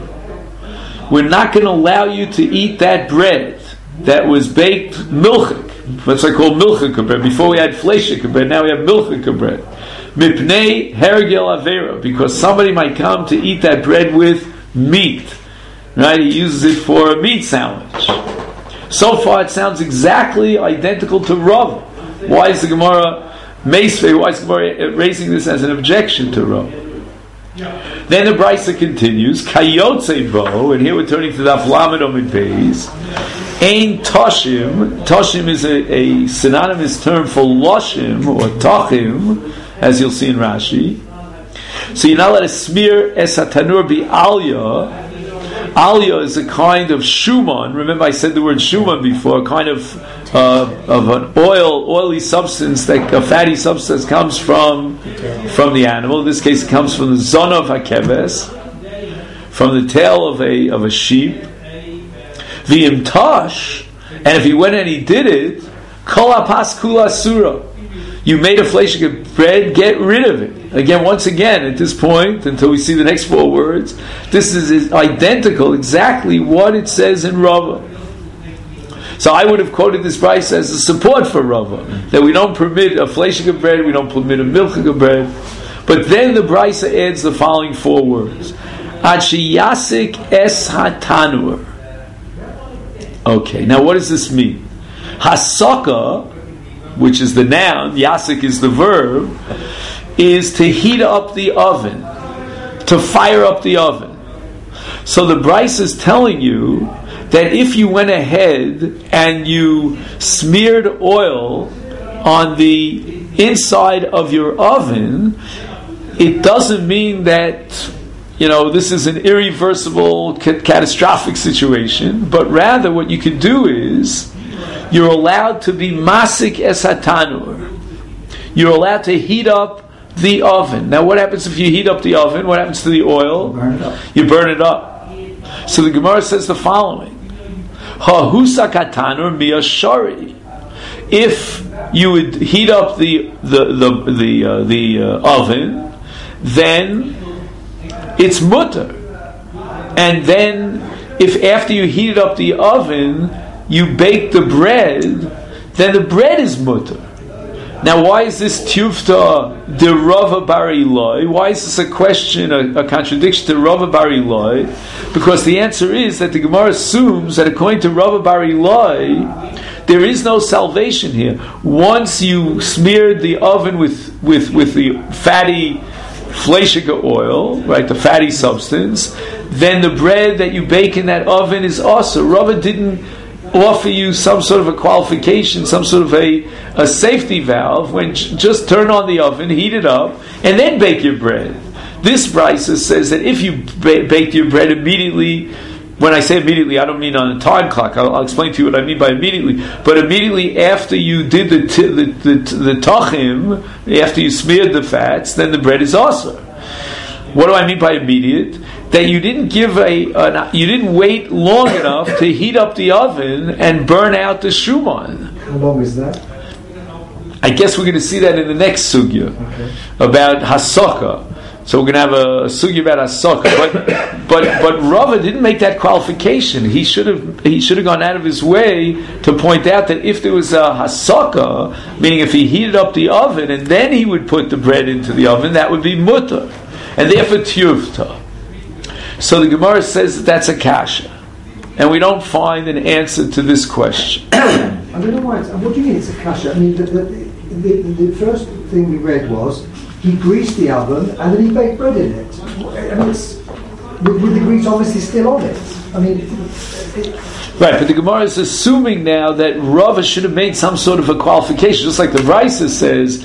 We're not going to allow you to eat that bread that was baked milchik. That's what I call milchik bread. Before we had fleishik bread, now we have milchik bread. Mipnei hergel avera, because somebody might come to eat that bread with meat. Right? He uses it for a meat sandwich. So far, it sounds exactly identical to Rav. Why is the Gemara Meisvei? Why is the Gemara raising this as an objection to Rav? Then the Brisa continues, Kayotze bo, and here we're turning to the Aflamed Omid Beis. Ein Toshim. Toshim is a, a synonymous term for Loshim or Tochim, as you'll see in Rashi. So you're not allowed to smear Es HaTanur bi Alya. Alya is a kind of shuman. Remember, I said the word shuman before. A kind of uh, of an oil, oily substance, that a fatty substance comes from from the animal. In this case, it comes from the zona of hakeves, from the tail of a of a sheep. V'im tash, and if he went and he did it, kol hapas kula surah. You made a fleishik of bread, get rid of it. Again, once again, at this point, until we see the next four words, this is identical, exactly what it says in Rava. So I would have quoted this price as a support for Rava, that we don't permit a fleishik of bread, we don't permit a milchik of bread. But then the Brisa adds the following four words: Ad sheyasik es hatanur. Okay, now what does this mean? Hasaka, which is the noun, yasik is the verb, is to heat up the oven, to fire up the oven. So the Brisa is telling you that if you went ahead and you smeared oil on the inside of your oven, it doesn't mean that, you know, this is an irreversible, ca- catastrophic situation, but rather what you can do is you're allowed to be masik es hatanur. You're allowed to heat up the oven. Now, what happens if you heat up the oven? What happens to the oil? Burn it up. You burn it up. So the Gemara says the following: Hahusak hatanur miyashari. if you would heat up the the the the, uh, the uh, oven, then it's mutter. And then, if after you heated up the oven, you bake the bread, then the bread is mutter. Now, why is this tufta de Rava bar Eloi? Why is this a question, a, a contradiction to Rava bar Eloi? Because the answer is that the Gemara assumes that according to Rava bar Eloi, there is no salvation here. Once you smeared the oven with with, with the fatty fleishika oil, right, the fatty substance, then the bread that you bake in that oven is also. Rava didn't offer you some sort of a qualification, some sort of a, a safety valve when j- just turn on the oven, heat it up, and then bake your bread. This brisa says that if you ba- baked your bread immediately, when I say immediately, I don't mean on a time clock. I'll, I'll explain to you what I mean by immediately. But immediately after you did the t- the, the, the tachim, after you smeared the fats, then the bread is also. What do I mean by immediate? That you didn't give a, an, you didn't wait long enough to heat up the oven and burn out the shuman. How long is that? I guess we're going to see that in the next sugya, okay, about hasaka. So we're going to have a, a sugya about hasaka. But but but Rava didn't make that qualification. He should have he should have gone out of his way to point out that if there was a hasaka, meaning if he heated up the oven and then he would put the bread into the oven, that would be mutter, and therefore tiyuvta. So the Gemara says that that's a kasha, and we don't find an answer to this question. I don't know why. It's, what do you mean it's a kasha? I mean, the, the, the, the first thing we read was he greased the oven and then he baked bread in it. I mean, it's, with, with the grease obviously still on it. I mean, it, right, but the Gemara is assuming now that Rava should have made some sort of a qualification, just like the Brisa says.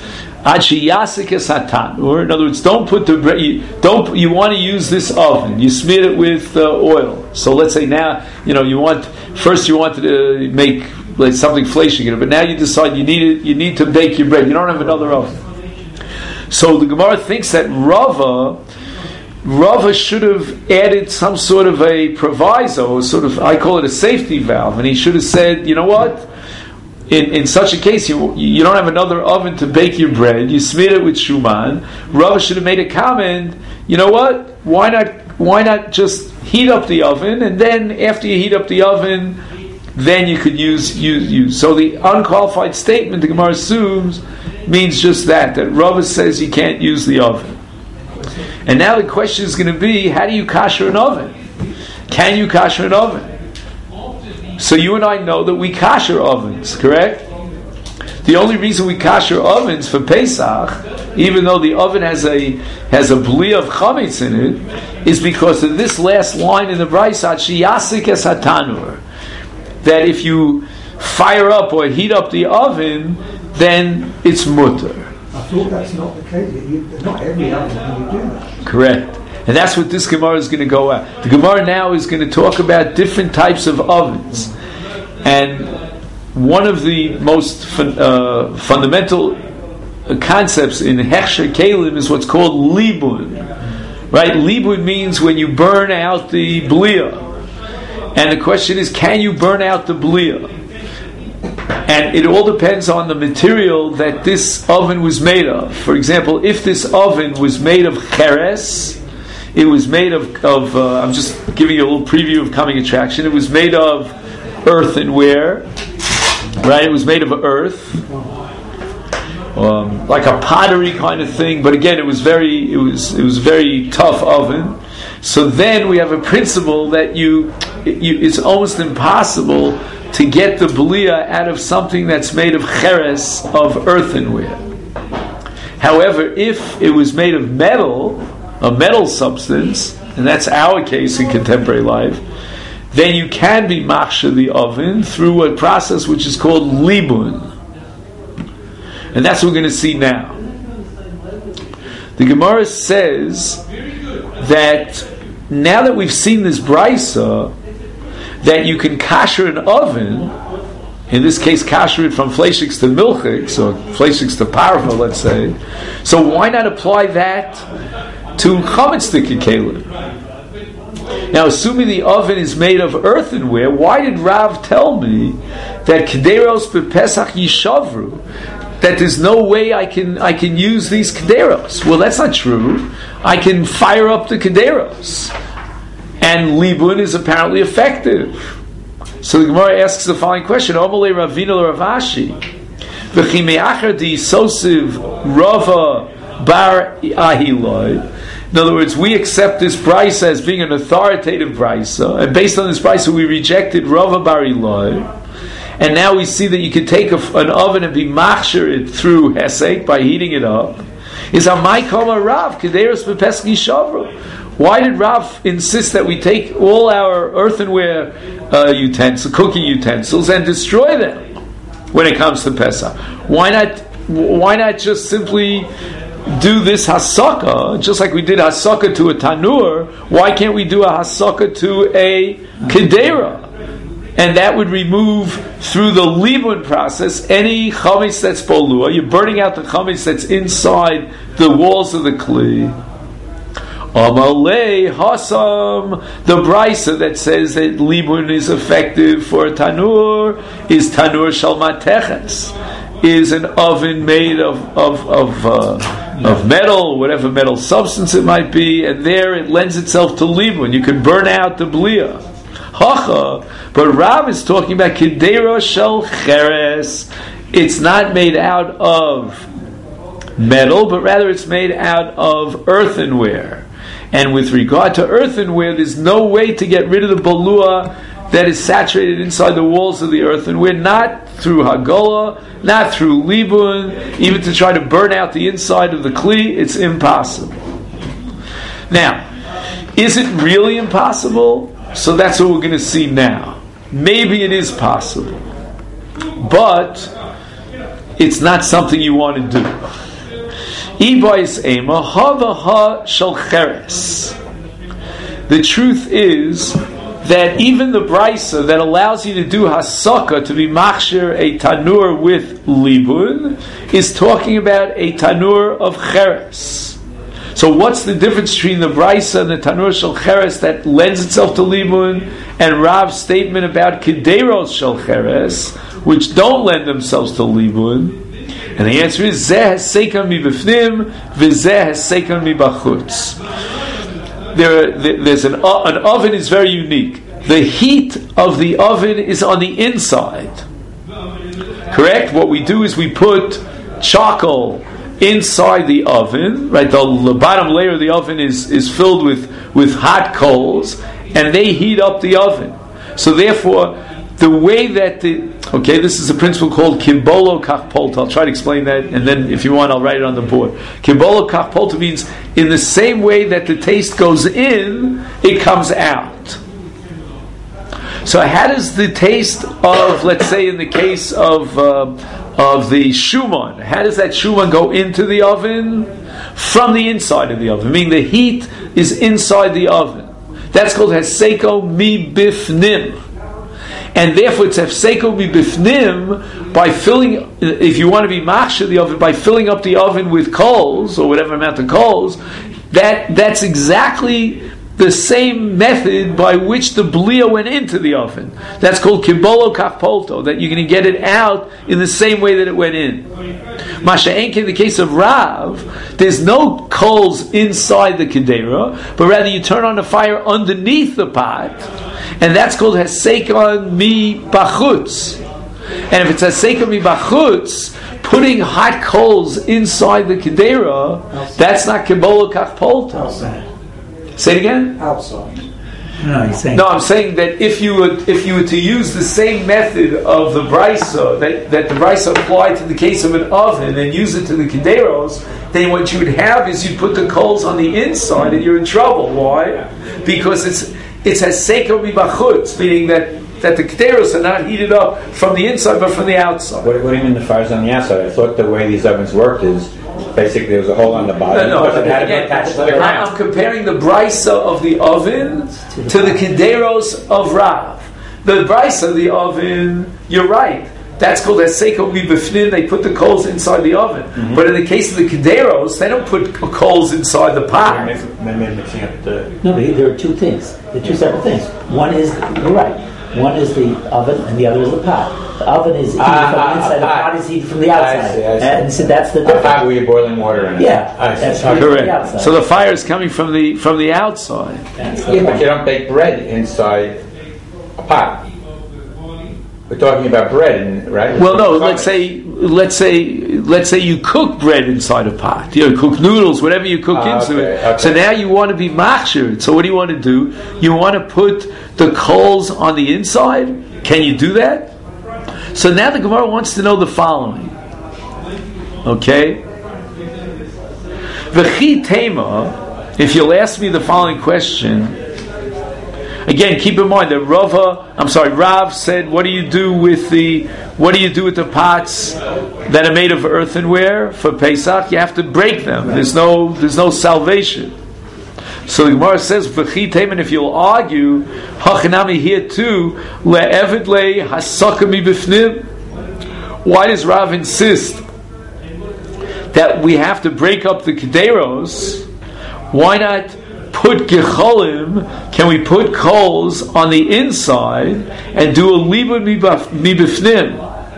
Or in other words, don't put the bread. You, don't you want to use this oven? You smear it with uh, oil. So let's say now you know you want first you wanted to make like something fleshing in it, but now you decide you need it. You need to bake your bread. You don't have another oven. So the Gemara thinks that Rava Rava should have added some sort of a proviso, sort of I call it a safety valve, and he should have said, you know what? In, in such a case, you you don't have another oven to bake your bread. You smear it with shuman. Rava should have made a comment. You know what? Why not? Why not just heat up the oven, and then after you heat up the oven, then you could use use use. So the unqualified statement the Gemara assumes means just that that Rava says you can't use the oven. And now the question is going to be: how do you kasher an oven? Can you kasher an oven? So you and I know that we kasher ovens, correct? The only reason we kasher ovens for Pesach, even though the oven has a has a bli of chametz in it, is because of this last line in the Brisa, sheyasik es hatanur, that if you fire up or heat up the oven, then it's mutter. I thought that's not the case. You, not every oven can you do that. Correct. And that's what this Gemara is going to go at. The Gemara now is going to talk about different types of ovens. And one of the most fun, uh, fundamental concepts in Hechsher Kelim is what's called libun. Right? Libun means when you burn out the blia. And the question is, can you burn out the blia? And it all depends on the material that this oven was made of. For example, if this oven was made of cheres, it was made of, of uh, I'm just giving you a little preview of coming attraction. It was made of earthenware, right? It was made of earth, um, like a pottery kind of thing. But again, it was very, it was, it was a very tough oven. So then we have a principle that you, you it's almost impossible to get the blia out of something that's made of cheres, of earthenware. However, if it was made of metal, a metal substance, and that's our case in contemporary life, then you can be machshir the oven through a process which is called libun. And that's what we're going to see now. The Gemara says that now that we've seen this brisa, that you can kasher an oven, in this case kasher it from fleishiks to milchiks, or fleishiks to parva, let's say. So why not apply that to chametz kelim? Now, assuming the oven is made of earthenware, why did Rav tell me that kederos bepesach yishavru? That there's no way I can I can use these kederos. Well, that's not true. I can fire up the kederos, and libun is apparently effective. So the Gemara asks the following question: Omalei Ravina Ravashi, v'chi me'achar di sosiv Rava bar Ahiloi. In other words, we accept this brisa as being an authoritative brisa, and based on this brisa, we rejected Rava bar Ahiloi. And now we see that you can take a, an oven and be machshir it through hesek by heating it up. Is a maikoma Rav kederos bepesach yishavru? Why did Rav insist that we take all our earthenware uh, utensils, cooking utensils, and destroy them when it comes to Pesach? Why not? Why not just simply do this hasaka, just like we did hasaka to a tanur? Why can't we do a hasaka to a kedera? And that would remove, through the libun process, any chametz that's bolua. You're burning out the chametz that's inside the walls of the kli. Amalei Hasam, the brisa that says that libun is effective for a tanur is tanur shalmateches, is an oven made of of of, uh, of metal, whatever metal substance it might be, and there it lends itself to libun. You can burn out the blia. Hacha, but Rav is talking about kidera shel cheres. It's not made out of metal, but rather it's made out of earthenware. And with regard to earthenware, there's no way to get rid of the balua that is saturated inside the walls of the earthenware, not through hagolah, not through libun, even to try to burn out the inside of the kli, it's impossible. Now, is it really impossible? So that's what we're going to see now. Maybe it is possible, but it's not something you want to do. The truth is that even the brisa that allows you to do hasaka, to be machshir a tanur with libun, is talking about a tanur of cheres. So what's the difference between the brisa and the tanur shel cheres that lends itself to libun, and Rav's statement about kederos shel cheres, which don't lend themselves to libun? And the answer is zeh hasekan mi b'fnim v'zeh hasekan mi b'chutz. There, there's an an oven is very unique. The heat of the oven is on the inside. Correct? What we do is we put charcoal inside the oven, right? The, the bottom layer of the oven is, is filled with, with hot coals, and they heat up the oven. So therefore, the way that the okay, this is a principle called kimbolo kachpolta. I'll try to explain that, and then if you want, I'll write it on the board. Kimbolo kachpolta means in the same way that the taste goes in, it comes out. So how does the taste of, let's say in the case of uh, of the shuman, how does that shuman go into the oven? From the inside of the oven, meaning the heat is inside the oven. That's called heseko mi bifnim. And therefore it's heseko mi bifnim by filling, if you want to be machshir the oven, by filling up the oven with coals, or whatever amount of coals, that that's exactly the same method by which the blia went into the oven. That's called kimbolo kachpolto, that you're going to get it out in the same way that it went in. Masha Enke, in the case of Rav, there's no coals inside the kedera, but rather you turn on the fire underneath the pot, and that's called hesekon mi bachutz. And if it's hesekon mi bachutz, putting hot coals inside the kedera, that's not kimbolo kachpolto. Say it again? Outside. No, he's saying. No, I'm saying that if you were, if you were to use the same method of the brisa that, that the brisa applied to the case of an oven and use it to the kederos, then what you would have is you put the coals on the inside and you're in trouble. Why? Because it's it's heseko mi bachutz, meaning that that the kederos are not heated up from the inside but from the outside. What, what do you mean the fire's on the outside? I thought the way these ovens worked is basically there was a hole on the bottom. No, no, it had to be attached to the ground. I'm comparing the brisa of the oven to the kederos of Rav. The brisa of the oven, you're right, That's called Haseko Mibifnin. They put the coals inside the oven. Mm-hmm. But in the case of the Kederos, they don't put coals inside the pot. Maybe mixing up the... No, but there are two things. There are two separate things. One is, you're right, one is the oven and the other is the pot. The oven is heated ah, from ah, the inside, ah, the pot is heated from the outside. I see, I see. And so that's the A difference. pot where you're boiling water in it. Yeah, I see. that's Okay. from the Correct. outside. So the fire is coming from the from the outside. That's the Yeah, but point. you don't bake bread inside a pot. We're talking about bread, and, right? Well, no. Let's say, let's say, let's say you cook bread inside a pot. You know, cook noodles, whatever you cook Ah, into okay, it. okay. So now you want to be machshered. So what do you want to do? You want to put the coals on the inside. Can you do that? So now the Gemara wants to know the following. Okay. V'chi tema. If you'll ask me the following question. Again, keep in mind that Rava, I'm sorry, Rav said, "What do you do with the what do you do with the pots that are made of earthenware for Pesach? You have to break them. There's no there's no salvation." So the Gemara says, "V'chi temen." If you'll argue, hachanami here too, le'evid le hasaka mibifnim. Why does Rav insist that we have to break up the kederos? Why not put gecholim? Can we put coals on the inside and do a libud mibifnim?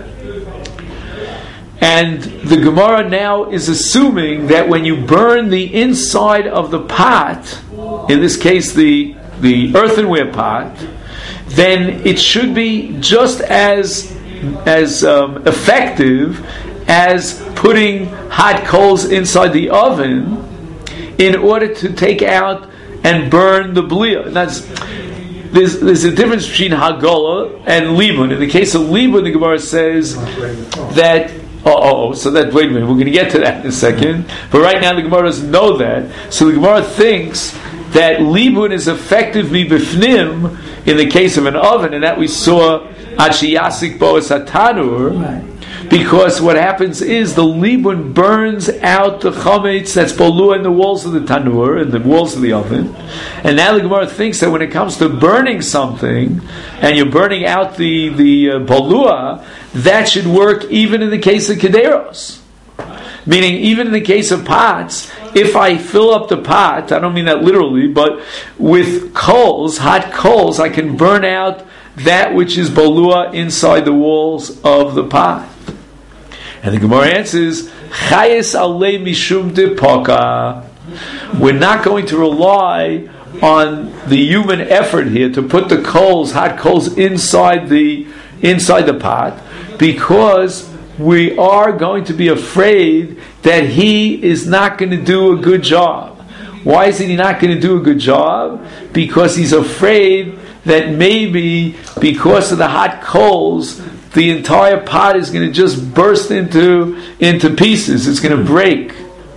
And the Gemara now is assuming that when you burn the inside of the pot, in this case the the earthenware pot, then it should be just as as um, effective as putting hot coals inside the oven in order to take out and burn the blia. And that's there's there's a difference between Hagolah and Libun. In the case of Libun, the Gemara says that oh, oh, so that wait a minute, we're going to get to that in a second. But right now the Gemara doesn't know that. So the Gemara thinks that Libun is effective mibifnim in the case of an oven, and that we saw Achiyasik Boas Hatanur. Because what happens is the libun burns out the chametz that's bolua in the walls of the tanur, in the walls of the oven. And now the Gemara thinks that when it comes to burning something, and you're burning out the, the uh, bolua, that should work even in the case of kederos. Meaning, even in the case of pots, if I fill up the pot, I don't mean that literally, but with coals, hot coals, I can burn out that which is bolua inside the walls of the pot. And the Gemara answers, Chayes alei mishum depaka. We're not going to rely on the human effort here to put the coals, hot coals, inside the inside the pot, because we are going to be afraid that he is not going to do a good job. Why is he not going to do a good job? Because he's afraid that maybe because of the hot coals, the entire pot is going to just burst into into pieces. It's going to break.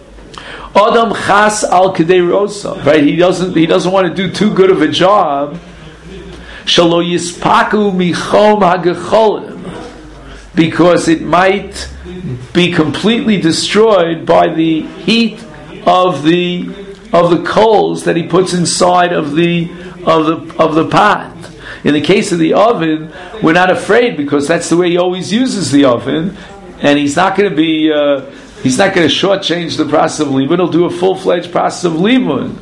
Adam chas al kedei rosa, right? He doesn't he doesn't want to do too good of a job. Shalo yispaku michom hagecholim, because it might be completely destroyed by the heat of the of the coals that he puts inside of the of the of the pot. In the case of the oven, we're not afraid because that's the way he always uses the oven, and he's not going to be uh, he's not going to shortchange the process of libun. He'll do a full fledged process of libun.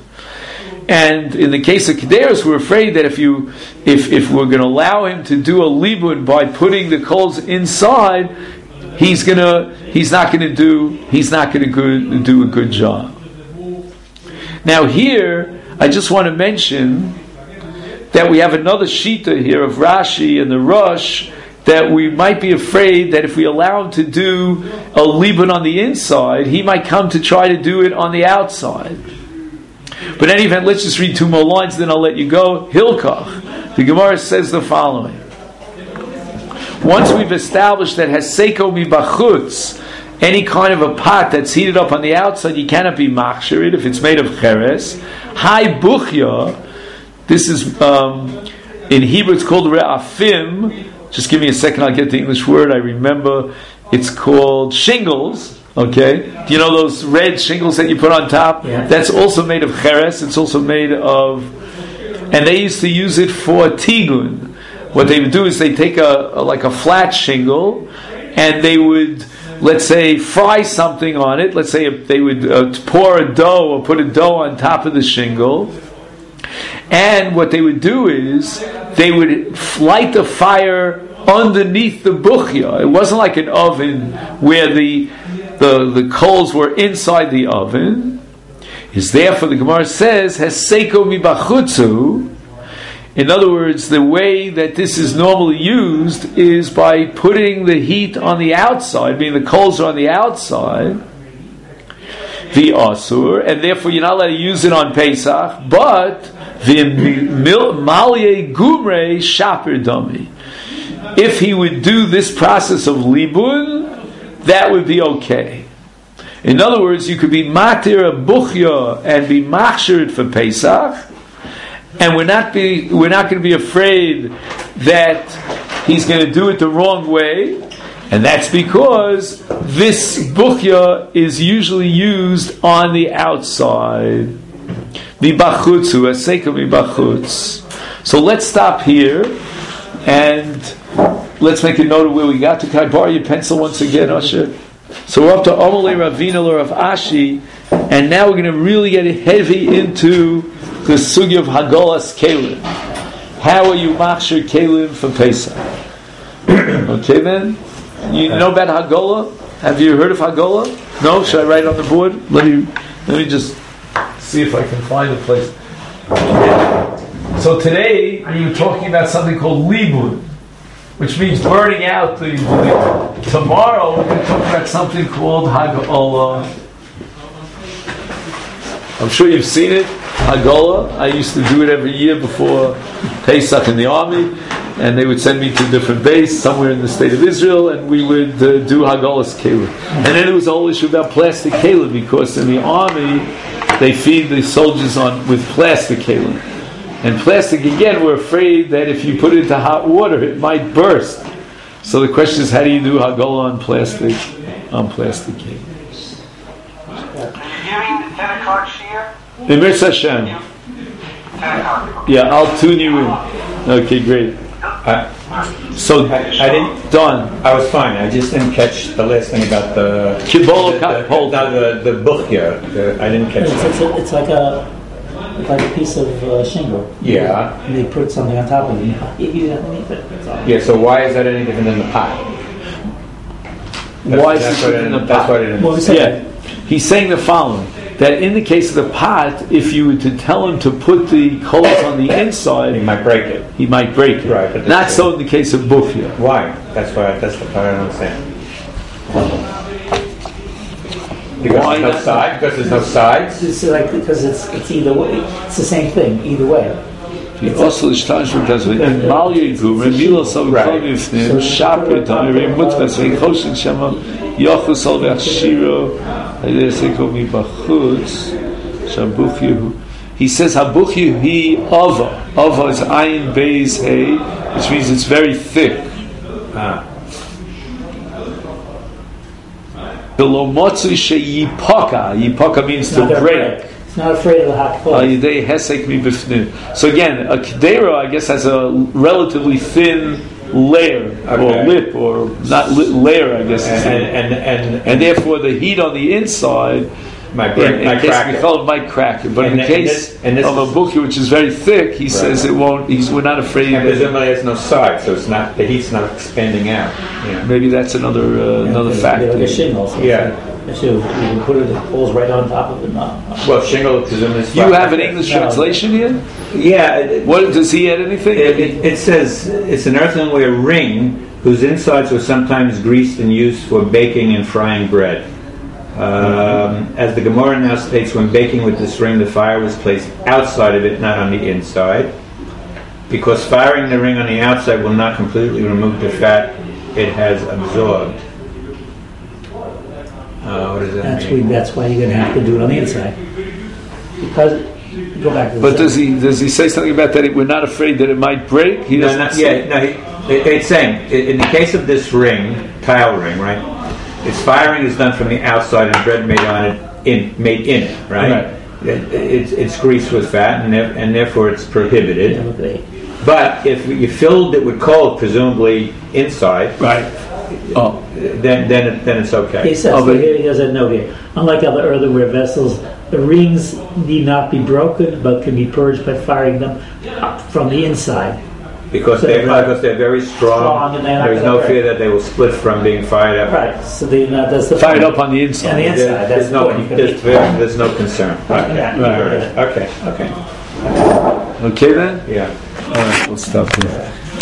And in the case of kederos, we're afraid that if you if if we're going to allow him to do a libun by putting the coals inside, he's gonna he's not going to do he's not going to do a good job. Now here, I just want to mention that we have another shita here of Rashi and the Rosh, that we might be afraid that if we allow him to do a libun on the inside, he might come to try to do it on the outside. But in any event, let's just read two more lines, then I'll let you go. Hilkach. The Gemara says the following. Once we've established that haseko mibachutz, any kind of a pot that's heated up on the outside, you cannot be machsherid if it's made of cheres. Hai buchya. This is, um, in Hebrew it's called re'afim. Just give me a second, I'll get the English word. I remember it's called shingles. Okay? Do you know those red shingles that you put on top? Yeah. That's also made of cheres. It's also made of... And they used to use it for tigun. what they would do is they take a, a like a flat shingle, and they would, let's say, fry something on it. Let's say they would uh, pour a dough or put a dough on top of the shingle. And what they would do is they would light the fire underneath the buchya. It wasn't like an oven where the the, the coals were inside the oven. Is therefore the Gemara says Heseko mibachutzu. In other words, the way that this is normally used is by putting the heat on the outside, meaning the coals are on the outside, the asur, and therefore you're not allowed to use it on Pesach, but the malye gumre shaper dami. If he would do this process of libun, that would be okay. In other words, you could be matir a buchya and be machshered for Pesach, and we're not be we're not going to be afraid that he's going to do it the wrong way, and that's because this buchya is usually used on the outside. Mibachutzu, aseka mibachutz. So let's stop here and let's make a note of where we got to. Can I borrow your pencil once again, Usher? So we're up to Omele Ravina Rav Ashi, and now we're going to really get heavy into the sugi of Hagolas Kelim. How are you machshir Kelim for Pesach? Okay then? You know about Hagolah? Have you heard of Hagolah? No? Should I write on the board? Let me let me just see if I can find a place. So today we were talking about something called Libun, which means burning out the, the tomorrow we're going to talk about something called Hagolah. I'm sure you've seen it, Hagolah. I used to do it every year before Pesach in the army, and they would send me to a different base somewhere in the state of Israel, and we would uh, do Hagolas Kelim. And then there was a whole issue about plastic Kelim, because in the army they feed the soldiers on with plastic Kelim. And plastic, again, we're afraid that if you put it into hot water, it might burst. So the question is, how do you do Hagolah on plastic, on plastic Kelim? Hearing the ten o'clock shiur? Emir Hashem. Yeah, I'll tune you in. Okay, great. I, So, I, I didn't. done. I was fine. I just didn't catch the last thing about the Kibolo the, the, hold. the, the, the buchya. The, I didn't catch It's, that. it's, a, it's like a it's like a piece of uh, shingle. Yeah. And they put something on top of it. You eat it underneath it. That's all. Yeah. So why is that any different than the pot? That's, Why is that's it what I different than didn't- the That's pot? what I didn't. Well, we said Yeah, he's saying the following: that in the case of the pot, if you were to tell him to put the coals on the You inside, might break it. he might break it. Right, but Not that's- so in the case of buchya. Why? That's why. That's the part I don't understand. Because Why there's no not? side. Because there's no sides. It's like because it's it's either way. It's the same thing either way. Also, the Shtanshur does it. And Malye Gumre, Milos of Klavifnim, Shaper Tamiri, Mutkas, Vechoshin Shema, Yochus al Vachshiro, Ayeseko mi Bachutz, Shabuchyu. He says, Habuchyu hi Ava. Ava is Ayin Beis Hey, which means it's very thick. Ah. Below Motsu she Yipaka. Yipaka means It's to not gonna break. It's not afraid of the hot coals. So again, a kedera, I guess, has a relatively thin layer, Okay. or lip, or not li- layer, I guess. is And it. and and, and therefore the heat on the inside, my in, break, in my case crack. we call it, might crack it. But And in the th- and case this- and this of a is- bukhya, which is very thick, he says it won't. He's, we're not afraid And that presumably there's no side, so it's not the heat's not expanding out. Yeah. maybe that's another uh, another It's factor. like a shingle. So Yeah. If you, you can put it, the coals right on top of it. No. Well, shingle presumably. is You flat. have an English No. translation here? Yeah. It, What does he add anything? it, it, it says it's an earthenware ring whose insides were sometimes greased and used for baking and frying bread. Um, as the Gemara now states, when baking with this ring, the fire was placed outside of it, not on the inside. Because firing the ring on the outside will not completely remove the fat it has absorbed. Uh, what does that That's mean? why, that's why you're going to have to do it on the inside. Because go back to the But does he does he say something about that? It, we're not afraid that it might break. He No, doesn't. not, say- yeah, no. He, it, it's saying i- in the case of this ring, tile ring, right? Its firing is done from the outside, and bread made on it, in made in it, right? Right. It, it's it's greased with fat, and there, and therefore it's prohibited. Yeah, look at it. But if you filled it with coal, presumably inside, Right. Oh. then then it, then it's He okay. says, Oh, so but- here he has a note here. Unlike other earthenware vessels, the rings need not be broken, but can be purged by firing them up from the inside. Because So they're they're because they're very strong. strong and they're not There's gonna no break. fear that they will split from being fired up. Right. So the, uh, that's the Fired point. up on the inside. On the inside. There- That's there's the no point. You can there's, beat- very- there's no concern. Okay. Yeah. Right. Okay. Okay. Okay then? Yeah. Alright, we'll stop here.